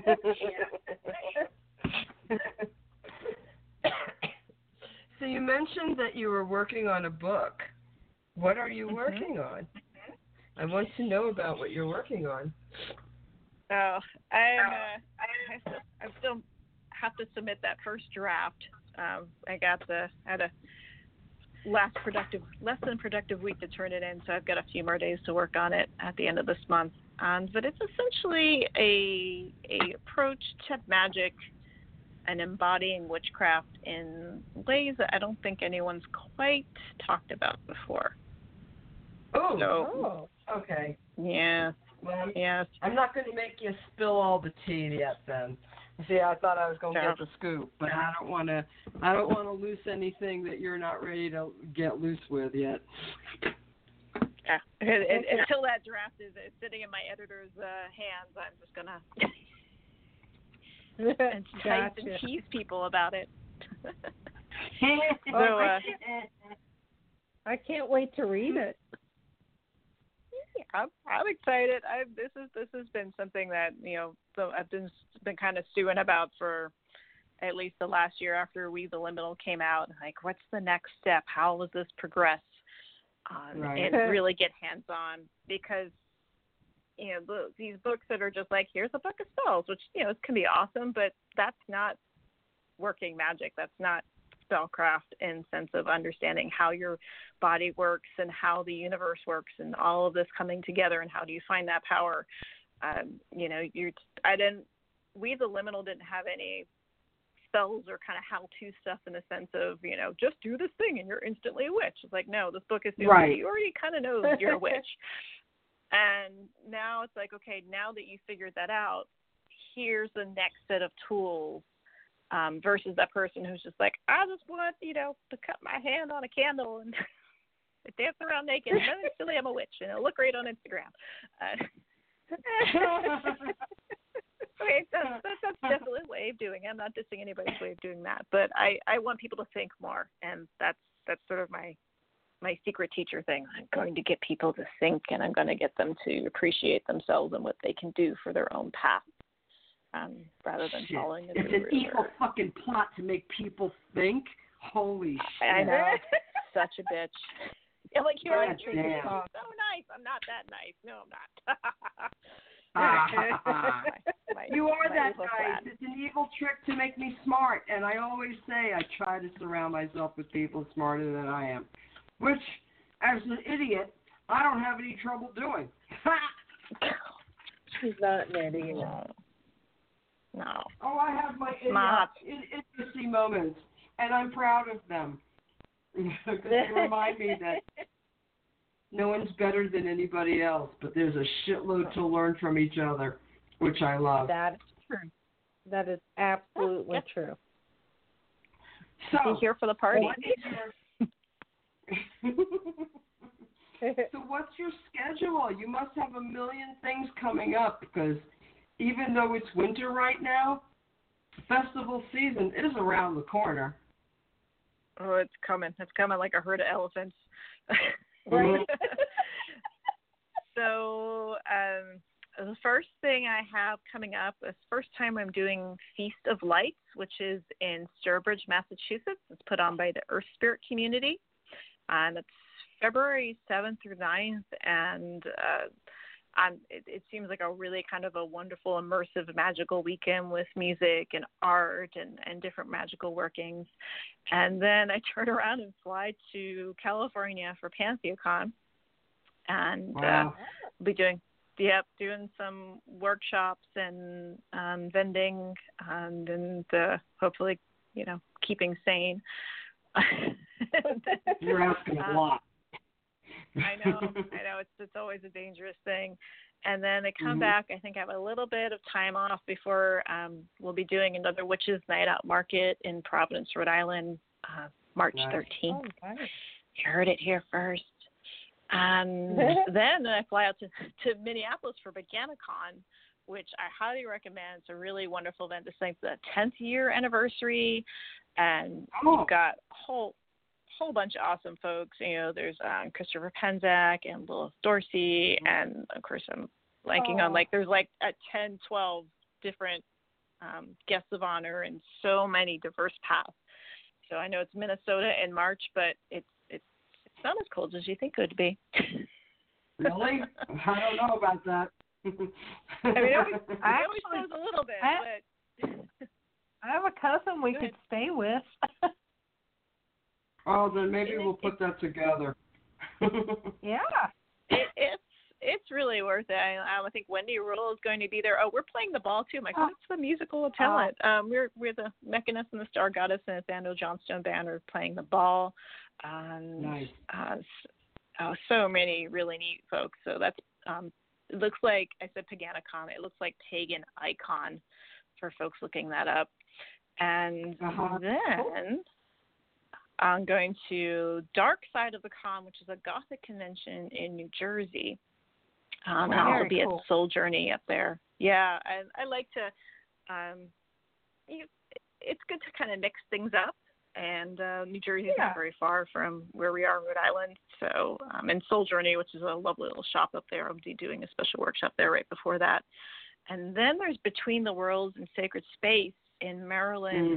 So you mentioned that you were working on a book. What are you working on? I want to know about what you're working on. Oh, I still have to submit that first draft. I had a less than productive week to turn it in, so I've got a few more days to work on it at the end of this month. But it's essentially a approach to magic and embodying witchcraft in ways that I don't think anyone's quite talked about before. Oh, okay. Yeah. Well, yes. I'm not going to make you spill all the tea yet. Then, see, I thought I was going to get the scoop, but I don't want to loose anything that you're not ready to get loose with yet. Yeah. Until that draft is sitting in my editor's hands, I'm just gonna entice and tease people about it. I can't wait to read it. Yeah, I'm excited. This has been something that I've been kind of stewing about for at least the last year after We the Liminal came out. Like, what's the next step? How will this progress? And really get hands on, because these books that are just like, here's a book of spells, which it can be awesome, but that's not working magic. That's not spellcraft in sense of understanding how your body works and how the universe works and all of this coming together and how do you find that power. We the Liminal didn't have any spells or kind of how-to stuff in the sense of, just do this thing and you're instantly a witch. It's like, no, this book is you already kind of know you're a witch. And now it's like, okay, now that you figured that out, here's the next set of tools, versus that person who's just like, I just want, to cut my hand on a candle and dance around naked and then instantly I'm a witch and it'll look great on Instagram. Okay, that's definitely a way of doing it. I'm not dissing anybody's way of doing that, but I want people to think more, and that's sort of my secret teacher thing. I'm going to get people to think, and I'm going to get them to appreciate themselves and what they can do for their own path, rather than following the It's an evil fucking plot to make people think. Holy shit! I know, such a bitch. Yeah, like you're so nice. I'm not that nice. No, I'm not. You are that nice. It's an evil trick to make me smart, and I always say I try to surround myself with people smarter than I am, which, as an idiot, I don't have any trouble doing. She's not an idiot. No. Oh, I have my idiocy moments, and I'm proud of them. Because they remind me that no one's better than anybody else, but there's a shitload to learn from each other, which I love. That is true. That is absolutely true. So, be here for the party. So what's your schedule? You must have a million things coming up, because even though it's winter right now, festival season is around the corner. Oh, it's coming. It's coming like a herd of elephants. Right. So the first thing I have coming up is first time I'm doing Feast of Lights, which is in Sturbridge, Massachusetts. It's put on by the Earth Spirit community. And it's February 7th through 9th. And it seems like a really kind of a wonderful, immersive, magical weekend with music and art and different magical workings. And then I turn around and fly to California for PantheaCon, and be doing some workshops and vending, and hopefully, keeping sane. You're asking a lot. I know. It's always a dangerous thing. And then I come back. I think I have a little bit of time off before we'll be doing another Witches Night Out Market in Providence, Rhode Island, March 13th. Oh, nice. You heard it here first. And then I fly out to Minneapolis for BeganaCon, which I highly recommend. It's a really wonderful event. It's like the 10th year anniversary, and we've got a whole bunch of awesome folks. There's Christopher Penczak and Lilith Dorsey, and of course I'm blanking on there's 10, 12 different guests of honor and so many diverse paths. So I know it's Minnesota in March, but it's not as cold as you think it would be. Really? I don't know about that. I mean, it always snows a little bit, but I have a cousin we could stay with. Oh, then maybe we'll put that together. Yeah. It's really worth it. I think Wendy Riddle is going to be there. Oh, we're playing the ball too. My God, it's the musical talent. We're the Mechanist and the Star Goddess and Nathaniel Johnstone Band are playing the ball. Nice. So many really neat folks. So that's it looks like I said PeganaCon. It looks like Pagan Icon for folks looking that up. And then I'm going to Dark Side of the Con, which is a Gothic convention in New Jersey. And I'll be at Soul Journey up there. Yeah, I like to. It's good to kind of mix things up, and New Jersey is not very far from where we are in Rhode Island. So, and Soul Journey, which is a lovely little shop up there, I'll be doing a special workshop there right before that. And then there's Between the Worlds and Sacred Space in Maryland.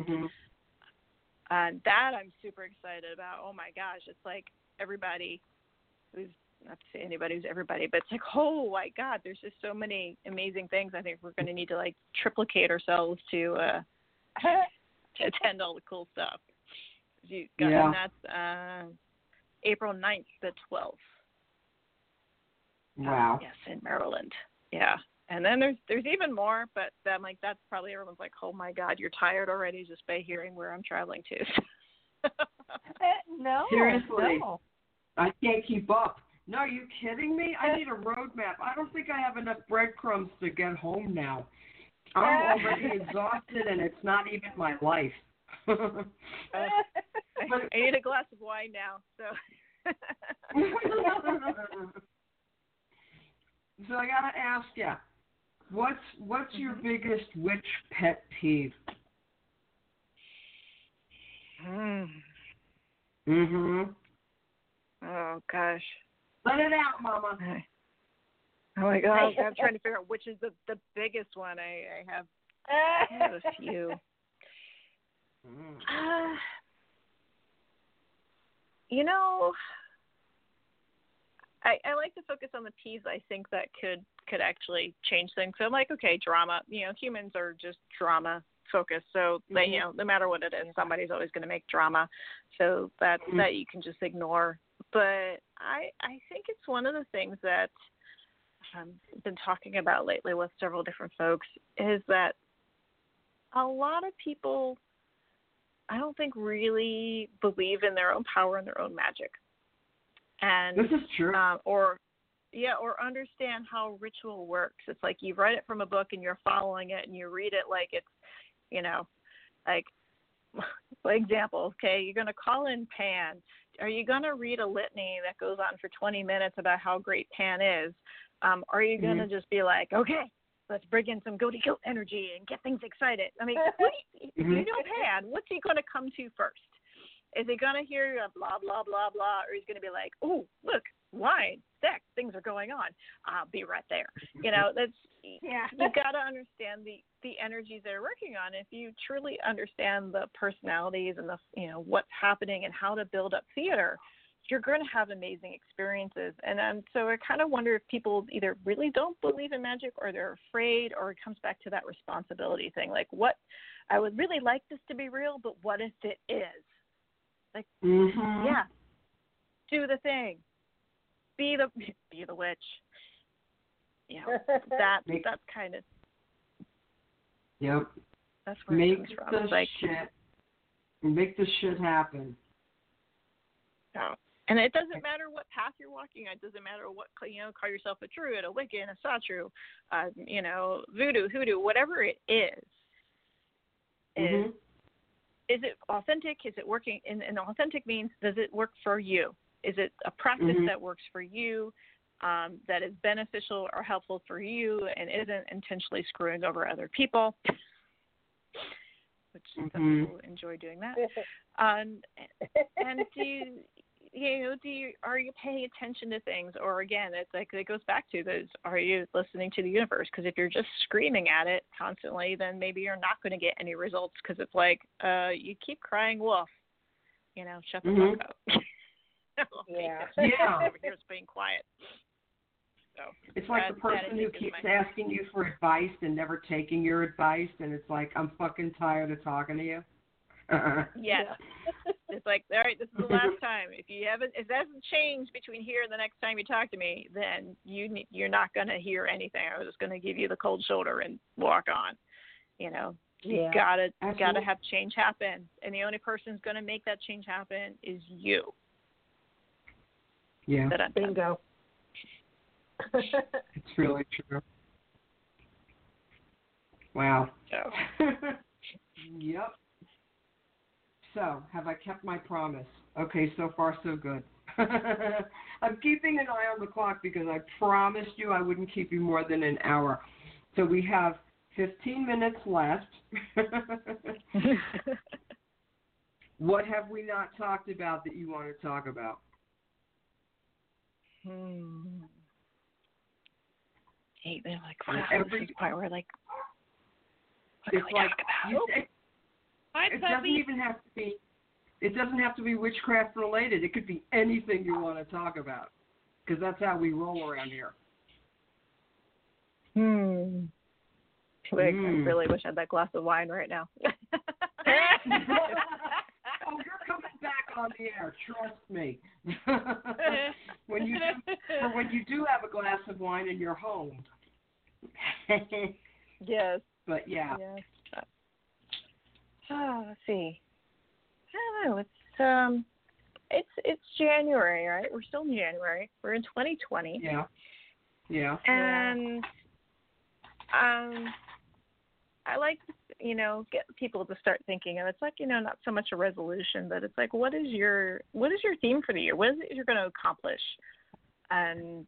That I'm super excited about. Oh my gosh, it's like everybody who's, not to say anybody who's everybody, but it's like, oh my God, there's just so many amazing things. I think we're going to need to triplicate ourselves to attend all the cool stuff. And that's April 9th to 12th. Wow. Yes, in Maryland. Yeah. And then there's even more, but I'm like, that's probably everyone's like, oh my God, you're tired already just by hearing where I'm traveling to. No. Seriously. No. I can't keep up. No, are you kidding me? I need a roadmap. I don't think I have enough breadcrumbs to get home now. I'm already exhausted, and it's not even my life. I need a glass of wine now, so. So I gotta ask you, what's your biggest witch pet peeve? Oh gosh. Let it out, Mama. Oh my God, I'm trying to figure out which is the biggest one. I have a few. I like to focus on the peeves I think that could actually change things. So I'm like, okay, drama. Humans are just drama focused. So they, no matter what it is, somebody's always going to make drama. So that you can just ignore. But I think it's one of the things that I've been talking about lately with several different folks is that a lot of people, I don't think, really believe in their own power and their own magic. And this is true. Or understand how ritual works. It's like you read it from a book and you're following it and you read it like it's, like, for example, okay, you're going to call in Pan. Are you going to read a litany that goes on for 20 minutes about how great Pan is? Are you going to just be like, okay, let's bring in some goaty goat energy and get things excited? I mean, if you know Pan, what's he going to come to first? Is he going to hear blah, blah, blah, blah, or he's going to be like, oh, look, wine, sex, things are going on. I'll be right there. You've got to understand the energies they're working on. If you truly understand the personalities and the, what's happening and how to build up theater, you're going to have amazing experiences. And so I kind of wonder if people either really don't believe in magic or they're afraid, or it comes back to that responsibility thing. Like, what, I would really like this to be real, but what if it is? Like, yeah, do the thing. Be the witch. You know, that's kind of. Yep. That's where it comes from. It's like, make the shit happen. Yeah. And it doesn't matter what path you're walking. It doesn't matter what, call yourself a druid, a Wiccan, a Satru, voodoo, hoodoo, whatever it is. Is it authentic? Is it working? And authentic means, does it work for you? Is it a practice that works for you, that is beneficial or helpful for you and isn't intentionally screwing over other people? Which some people enjoy doing that. And are you paying attention to things? Or again, it's like, it goes back to those, are you listening to the universe? Because if you're just screaming at it constantly, then maybe you're not going to get any results, because it's like, you keep crying wolf, shut the fuck up. Yeah. Over here is being quiet. So it's like the person who keeps asking you for advice and never taking your advice, and it's like, I'm fucking tired of talking to you. Yes. It's like, all right, this is the last time. If it hasn't changed between here and the next time you talk to me, then you're not going to hear anything. I was just going to give you the cold shoulder and walk on. You gotta have change happen, and the only person who's going to make that change happen is you. Yeah. Bingo. It's really true. Wow. Yep. So, have I kept my promise? Okay, so far so good. I'm keeping an eye on the clock because I promised you I wouldn't keep you more than an hour. So we have 15 minutes left. What have we not talked about that you want to talk about? Hey, they're like, wow, this is the part where, like, what it's can we like talk about? It doesn't even have to be. It doesn't have to be witchcraft related. It could be anything you want to talk about, because that's how we roll around here. Like, I really wish I had that glass of wine right now. Oh, you're coming back on the air. Trust me. when you do have a glass of wine in your home. Yes. But yeah. Yes. Let's see. I don't know. It's January, right? We're still in January. We're in 2020. Yeah. Yeah. And I like to, get people to start thinking, and it's like, not so much a resolution, but it's like, what is your theme for the year? What is it you're going to accomplish? And,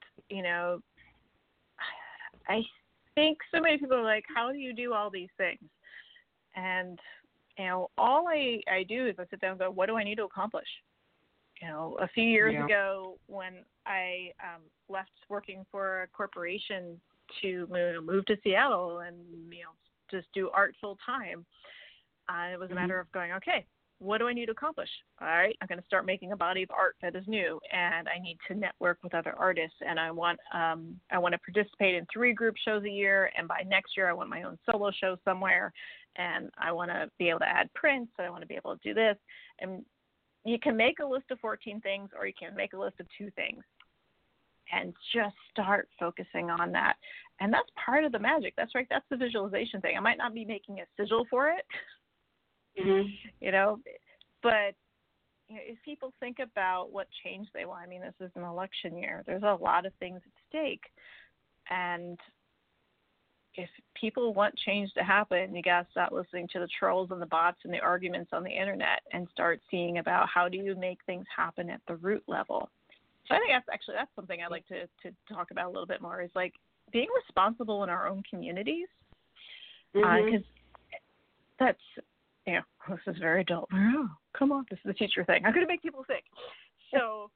I think so many people are like, how do you do all these things? And, all I do is I sit down and go, what do I need to accomplish? A few years ago when I left working for a corporation to move to Seattle and, just do art full time, it was a matter of going, okay, what do I need to accomplish? All right, I'm going to start making a body of art that is new, and I need to network with other artists, and I want to participate in 3 group shows a year, and by next year I want my own solo show somewhere, and I want to be able to add prints, and I want to be able to do this. And you can make a list of 14 things, or you can make a list of 2 things, and just start focusing on that. And that's part of the magic. That's right. That's the visualization thing. I might not be making a sigil for it, but if people think about what change they want, I mean, this is an election year. There's a lot of things at stake. And if people want change to happen, you got to stop listening to the trolls and the bots and the arguments on the internet and start seeing about how do you make things happen at the root level. So I think that's something I'd like to talk about a little bit more, is like being responsible in our own communities. Because that's, this is very adult. Oh, come on, this is a teacher thing. I'm going to make people sick. So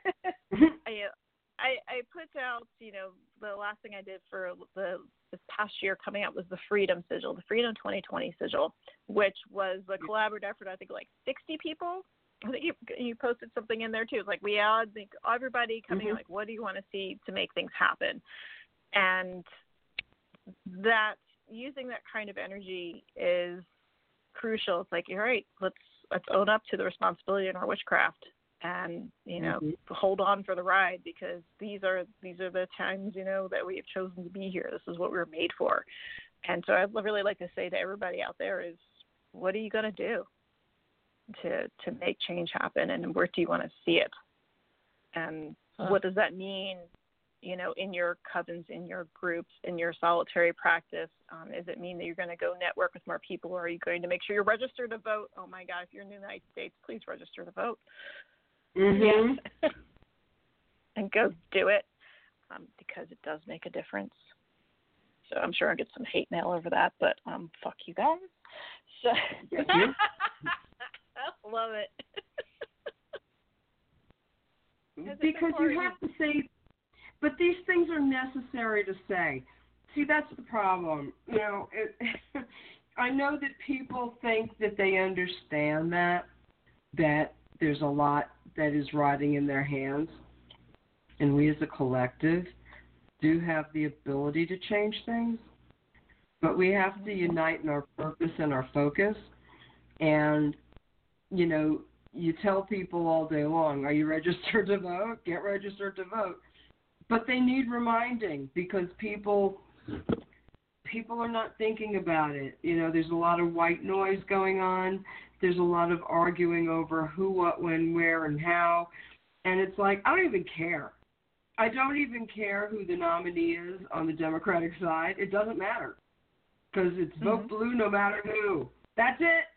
I put out, the last thing I did for this past year coming out was the Freedom Sigil, the Freedom 2020 Sigil, which was a collaborative effort, I think, like 60 people. I think you posted something in there too. It's like we all think everybody coming like, what do you want to see to make things happen? And that using that kind of energy is crucial. It's like, all right, let's own up to the responsibility in our witchcraft, and hold on for the ride, because these are the times that we have chosen to be here. This is what we were made for. And so I'd really like to say to everybody out there is, what are you going to do to make change happen, and where do you want to see it? And what does that mean, in your covens, in your groups, in your solitary practice? Does it mean that you're going to go network with more people, or are you going to make sure you're registered to vote? Oh my God, if you're in the United States, please register to vote. And go do it, because it does make a difference. So I'm sure I'll get some hate mail over that, but fuck you guys. So I love it. Because you have to say, but these things are necessary to say. See, that's the problem. I know that people think that they understand that there's a lot that is riding in their hands, and we as a collective do have the ability to change things, but we have to unite in our purpose and our focus. And, you tell people all day long, are you registered to vote? Get registered to vote. But they need reminding, because people are not thinking about it. There's a lot of white noise going on. There's a lot of arguing over who, what, when, where, and how. And it's like, I don't even care. I don't even care who the nominee is on the Democratic side. It doesn't matter, because it's vote blue no matter who. That's it.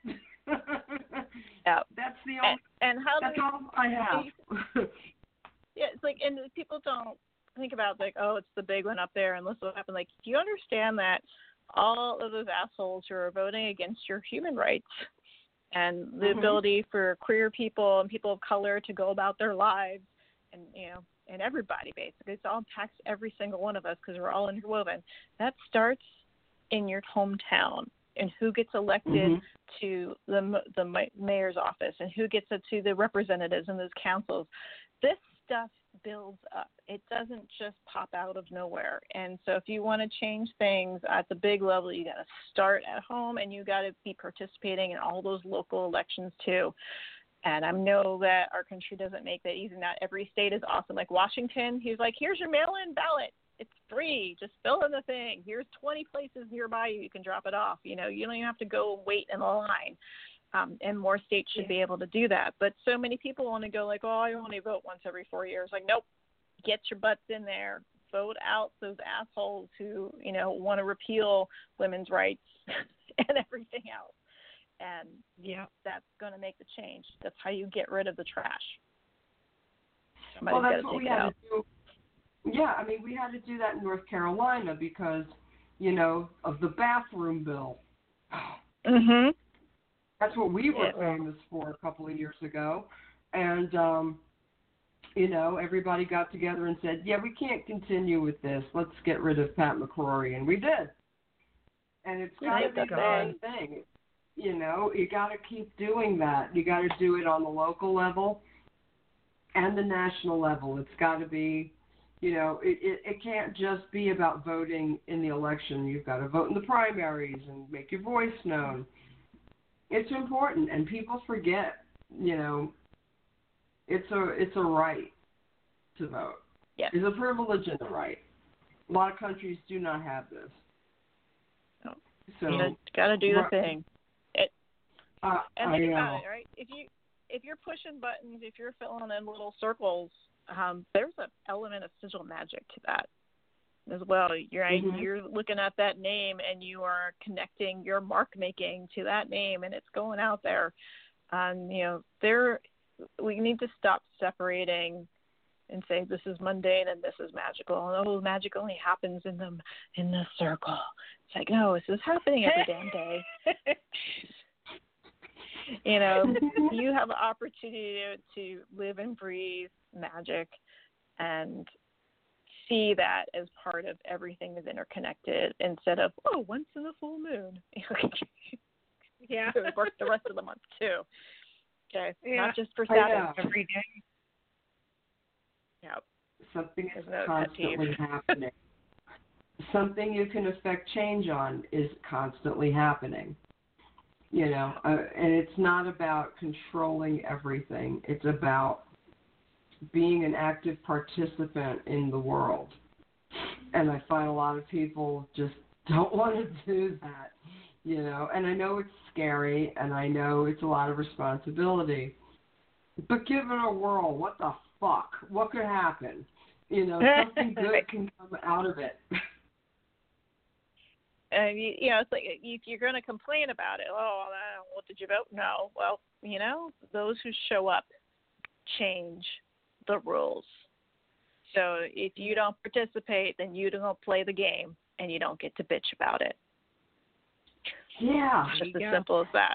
Yeah. That's the only. And how that's all I have. Yeah, it's like, and people don't think about like, oh, it's the big one up there, and this will happen. Like, do you understand that all of those assholes who are voting against your human rights and the ability for queer people and people of color to go about their lives, and and everybody basically, it's all impacts every single one of us because we're all interwoven. That starts in your hometown, and who gets elected to the mayor's office, and who gets it to the representatives and those councils. This stuff builds up. It doesn't just pop out of nowhere. And so if you want to change things at the big level, you got to start at home, and you got to be participating in all those local elections too. And I know that our country doesn't make that easy. Not every state is awesome. Like Washington, he's like, here's your mail-in ballot. It's free. Just fill in the thing. Here's 20 places nearby you can drop it off. You don't even have to go wait in a line. And more states should be able to do that. But so many people want to go like, oh, I only vote once every 4 years. Like, nope, get your butts in there. Vote out those assholes who, want to repeal women's rights and everything else. And that's going to make the change. That's how you get rid of the trash. Somebody's that's got what to we take it had out. to do. Yeah, I mean, we had to do that in North Carolina because, of the bathroom bill. That's what we were famous for a couple of years ago. And, everybody got together and said, yeah, we can't continue with this. Let's get rid of Pat McCrory. And we did. And it's got to be the same thing. You got to keep doing that. You got to do it on the local level and the national level. It's got to be, it can't just be about voting in the election. You've got to vote in the primaries and make your voice known. It's important, and people forget, it's a right to vote. Yeah. It's a privilege and a right. A lot of countries do not have this. No. So you got to do the thing. And think about know. it, right? If you're pushing buttons, if you're filling in little circles, there's an element of sigil magic to that as well. You're looking at that name, and you are connecting your mark making to that name, and it's going out there. We need to stop separating and say this is mundane and this is magical. And magic only happens in the circle. It's like, no, this is happening every damn day. You have an opportunity to live and breathe magic and see that as part of everything is interconnected instead of, once in a full moon. Yeah. It works the rest of the month too. Okay, yeah. Not just for Sabbath. Every day. Yep. Something is constantly happening. Something you can affect change on is constantly happening. And it's not about controlling everything. It's about being an active participant in the world. And I find a lot of people just don't want to do that, And I know it's scary, and I know it's a lot of responsibility. But give it a whirl. What the fuck? What could happen? Something good can come out of it. And it's like if you're going to complain about it, what did you vote? No. Well, those who show up change the rules. So if you don't participate, then you don't play the game, and you don't get to bitch about it. Yeah, it's just as simple as that.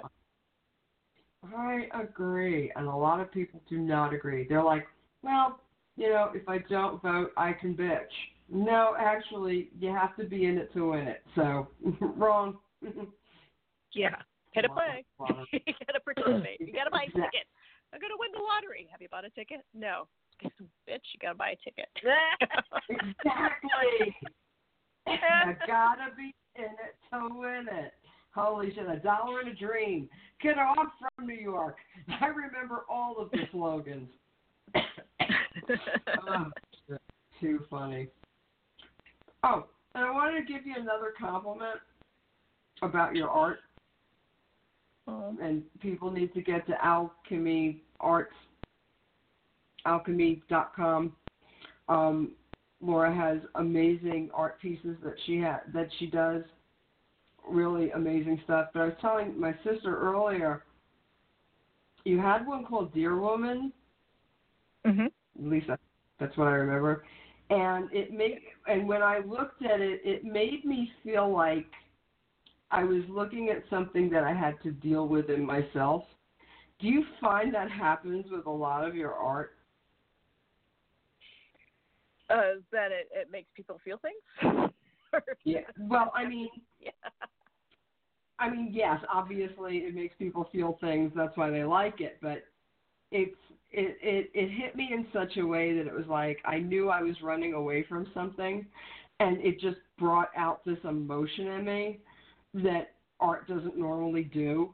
I agree, and a lot of people do not agree. They're like, well, if I don't vote, I can bitch. No, actually, you have to be in it to win it. So, wrong. Yeah. Gotta play. You gotta participate. You gotta buy a ticket. I'm gonna win the lottery. Have you bought a ticket? No. Bitch, you gotta buy a ticket. Exactly. You gotta be in it to win it. Holy shit, $1 and a dream. Get off from New York. I remember all of the slogans. Too funny. Oh, and I wanted to give you another compliment about your art. And people need to get to alchemy.com. Laura has amazing art pieces that she does. Really amazing stuff. But I was telling my sister earlier, you had one called Dear Woman. Mm-hmm. At least that's what I remember. And when I looked at it, it made me feel like I was looking at something that I had to deal with in myself. Do you find that happens with a lot of your art? That it makes people feel things? Yeah. Well, I mean, yeah. Yes, obviously it makes people feel things. That's why they like it. But it hit me in such a way that it was like I knew I was running away from something, and it just brought out this emotion in me that art doesn't normally do.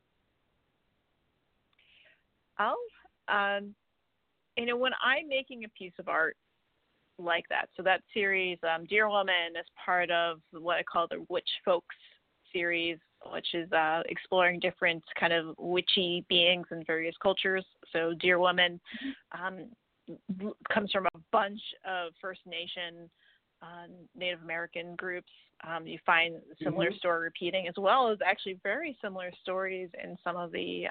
When I'm making a piece of art like that, so that series, Dear Woman, is part of what I call the Witch Folks series, which is exploring different kind of witchy beings in various cultures. So Dear Woman comes from a bunch of First Nation, Native American groups. You find similar story repeating, as well as actually very similar stories in some of the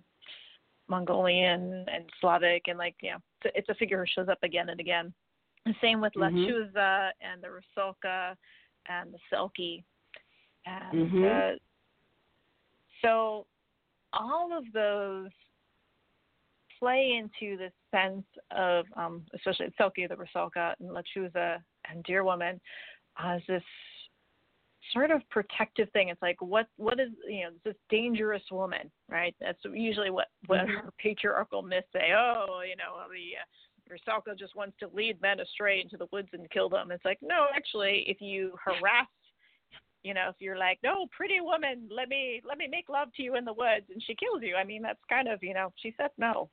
Mongolian and Slavic, and it's a figure who shows up again and again. The same with Lechuza and the Rusalka and the Selkie. And so all of those play into this sense of, especially Selkie, the Rusalka, and Lechuza, and Dear Woman, as this sort of protective thing. It's like, what is, this dangerous woman, right? That's usually what our patriarchal myths say. The Rusalka just wants to lead men astray into the woods and kill them. It's like, no, actually, if you harass, if you're like, no, pretty woman, let me make love to you in the woods, and she kills you. I mean, that's kind of, she said no.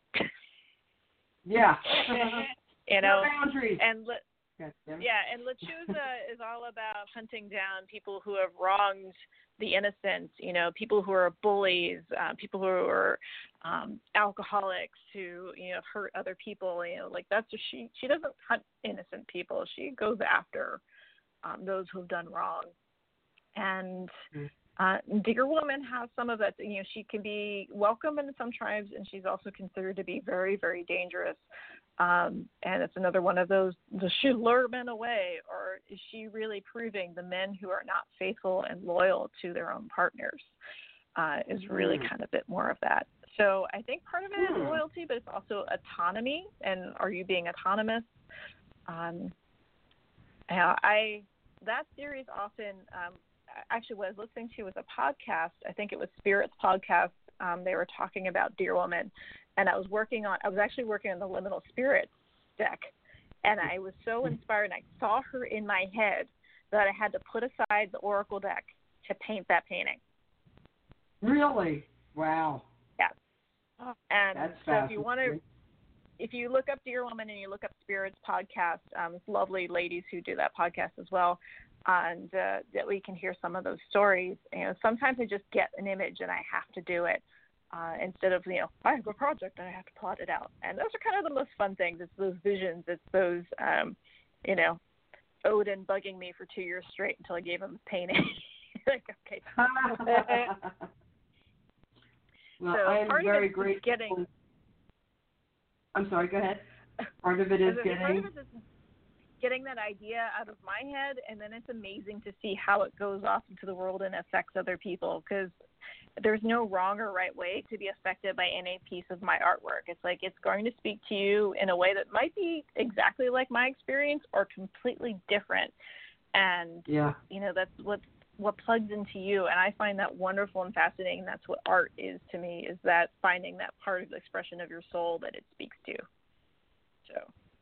Yeah. No boundaries. And and Lechuza is all about hunting down people who have wronged the innocent, people who are bullies, people who are alcoholics who, have hurt other people, that's what she doesn't hunt innocent people. She goes after those who've done wrong. And Dear Woman has some of that. She can be welcome in some tribes, and she's also considered to be very, very dangerous. And it's another one of those, does she lure men away, or is she really proving the men who are not faithful and loyal to their own partners? Is really kind of a bit more of that. So I think part of it is loyalty, but it's also autonomy. And are you being autonomous? That series often, actually what I was listening to was a podcast. I think it was Spirit's podcast, they were talking about Deer Woman, and I was actually working on the Liminal Spirits deck, and I was so inspired, and I saw her in my head that I had to put aside the Oracle deck to paint that painting. Really? Wow. Yeah. And that's so if you look up Deer Woman and you look up Spirits podcast, it's lovely ladies who do that podcast as well, and that we can hear some of those stories. Sometimes I just get an image and I have to do it instead of, I have a project and I have to plot it out. And those are kind of the most fun things. It's those visions. It's those, Odin bugging me for 2 years straight until I gave him a painting. Like, okay. Well, So I am very grateful. I'm sorry, go ahead. Part of it is getting that idea out of my head, and then it's amazing to see how it goes off into the world and affects other people, because there's no wrong or right way to be affected by any piece of my artwork. It's like it's going to speak to you in a way that might be exactly like my experience or completely different. And, that's what plugs into you. And I find that wonderful and fascinating. That's what art is to me, is that finding that part of the expression of your soul that it speaks to. So.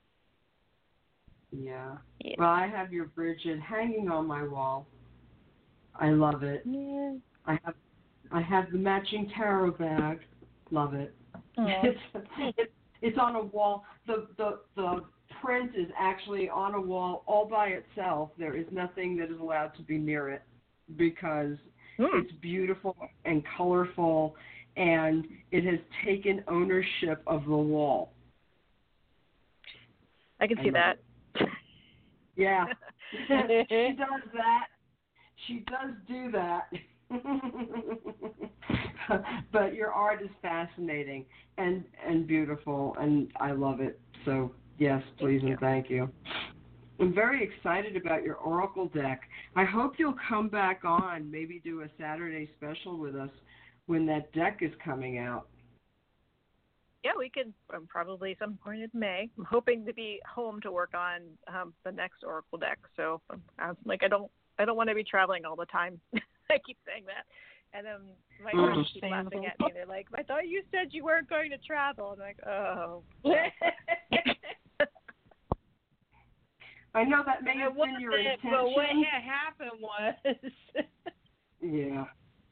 Yeah. Well, I have your Bridget hanging on my wall. I love it. Yeah. I have the matching tarot bag. Love it. It's on a wall. The print is actually on a wall all by itself. There is nothing that is allowed to be near it because it's beautiful and colorful, and it has taken ownership of the wall. I can see that. Yeah. She does that. She does do that. But your art is fascinating and beautiful, and I love it. So, yes, please and thank you. I'm very excited about your Oracle deck. I hope you'll come back on, maybe do a Saturday special with us when that deck is coming out. Yeah, we could probably some point in May. I'm hoping to be home to work on the next Oracle deck. So I don't want to be traveling all the time. I keep saying that. And then my friends keep laughing at me. They're like, I thought you said you weren't going to travel. I'm like, oh. I know that may have been your intention. But what had happened was... Yeah.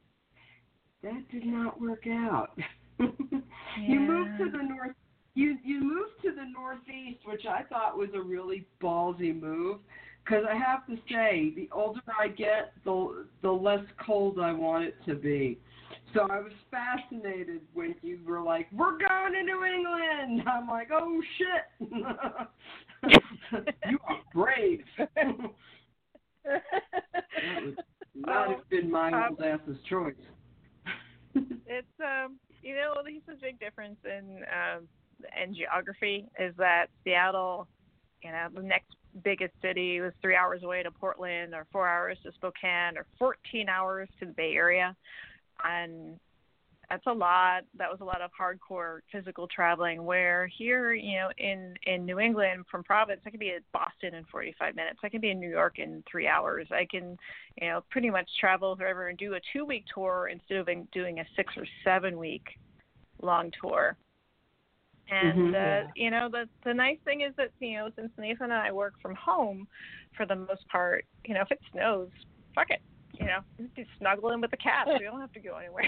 That did not work out. You moved to the north. You moved to the Northeast, which I thought was a really ballsy move. Because I have to say, the older I get, the less cold I want it to be. So I was fascinated when you were like, "We're going to New England." I'm like, "Oh shit!" You are brave. That would not have been my old ass's choice. It's there's a big difference in geography. Is that Seattle, the next biggest city was 3 hours away to Portland, or 4 hours to Spokane, or 14 hours to the Bay Area, and that's a lot. That was a lot of hardcore physical traveling. Where here, in New England from Providence, I can be at Boston in 45 minutes. I can be in New York in 3 hours. I can, pretty much travel wherever and do a 2-week tour instead of doing a 6 or 7 week long tour. And, the nice thing is that, since Nathan and I work from home for the most part, if it snows, fuck it. Just snuggle in with the cats. We don't have to go anywhere.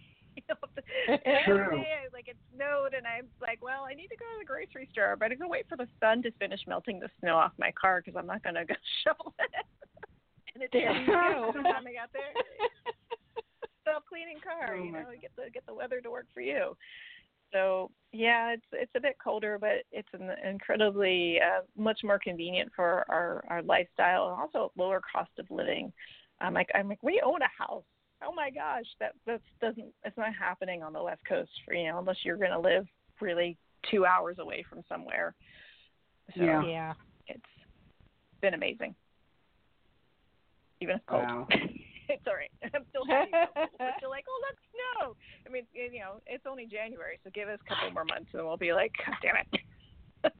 True. Like it snowed, and I'm like, well, I need to go to the grocery store, but I'm going to wait for the sun to finish melting the snow off my car because I'm not going to go shovel it. And it's going to be time I got there. Self-cleaning car, get the weather to work for you. So, yeah, it's a bit colder, but it's incredibly much more convenient for our lifestyle, and also lower cost of living. I'm like, we own a house. Oh my gosh, it's not happening on the West Coast for unless you're going to live really 2 hours away from somewhere. So yeah. It's been amazing. Even if cold. Wow. It's all right. I'm still happy. We're still like, oh, let's snow. I mean, it's only January, so give us a couple more months, and we'll be like, God damn it.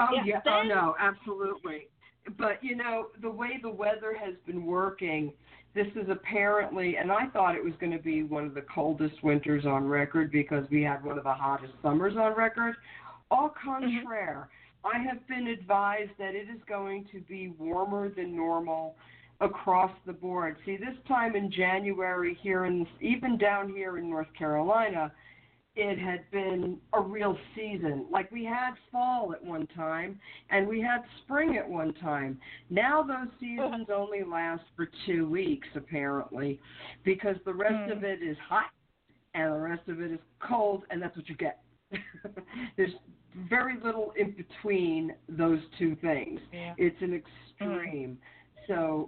Oh no, absolutely. But the way the weather has been working, this is apparently, and I thought it was going to be one of the coldest winters on record because we had one of the hottest summers on record. Au contraire, I have been advised that it is going to be warmer than normal across the board. See, this time in January here, even down here in North Carolina, it had been a real season. Like we had fall at one time and we had spring at one time. Now those seasons only last for 2 weeks apparently because the rest of it is hot and the rest of it is cold, and that's what you get. There's very little in between those two things. Yeah. It's an extreme. So,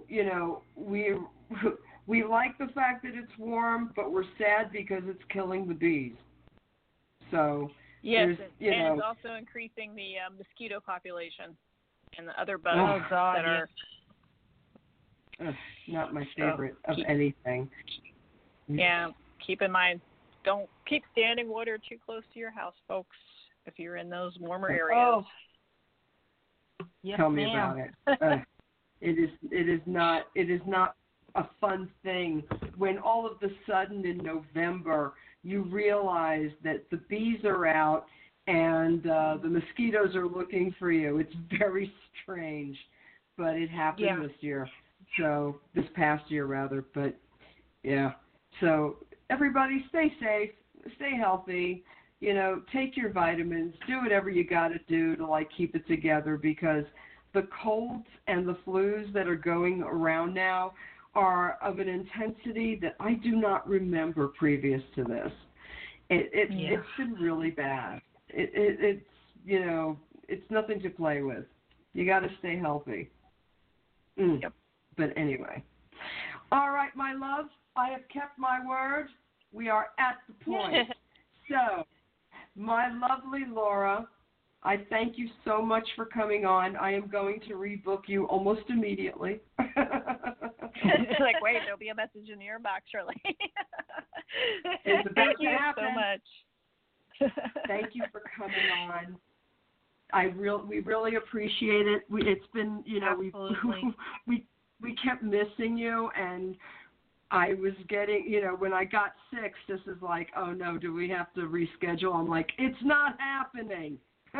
we like the fact that it's warm, but we're sad because it's killing the bees. So yes, and it's also increasing the mosquito population and the other bugs that are not my favorite of anything. Yeah, keep in mind, don't keep standing water too close to your house, folks, if you're in those warmer areas. Yes, Tell me about it. It is not a fun thing when all of a sudden in November you realize that the bees are out and the mosquitoes are looking for you. It's very strange, but it happened this past year rather. But yeah, so everybody stay safe, stay healthy. Take your vitamins, do whatever you got to do to keep it together because the colds and the flus that are going around now are of an intensity that I do not remember previous to this. It's been really bad. It's nothing to play with. You got to stay healthy. Yep. But anyway. All right, my love, I have kept my word. We are at the point. So, my lovely Laura, I thank you so much for coming on. I am going to rebook you almost immediately. Like, wait, there'll be a message in your box shortly. Thank you so much. Thank you for coming on. We really appreciate it. It's been, we kept missing you, and I was getting, when I got sick, this is like, oh no, do we have to reschedule? I'm like, it's not happening.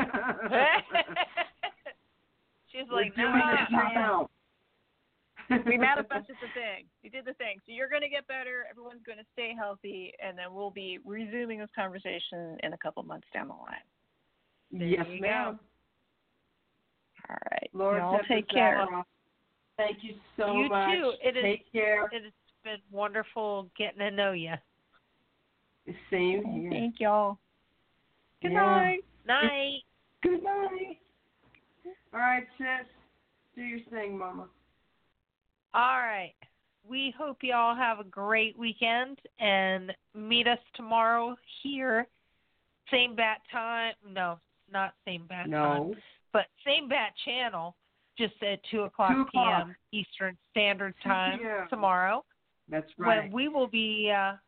She's like, no. We manifested the thing. We did the thing. So you're going to get better. Everyone's going to stay healthy, and then we'll be resuming this conversation in a couple months down the line. Yes, ma'am. All right. Lord, y'all take care. Thank you so much. You too. Take care. It has been wonderful getting to know you. Same here. Thank y'all. Good night. Night. Good night. All right, sis. Do your thing, Mama. All right. We hope you all have a great weekend and meet us tomorrow here. Same bat time. No, not same bat time. But same bat channel, just at 2 o'clock p.m. Eastern Standard Time tomorrow. That's right. When we will be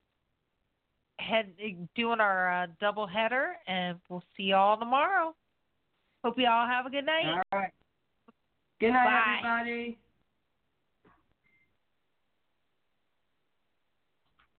doing our double header, and we'll see you all tomorrow. Hope you all have a good night. All right. Good night, Bye. everybody.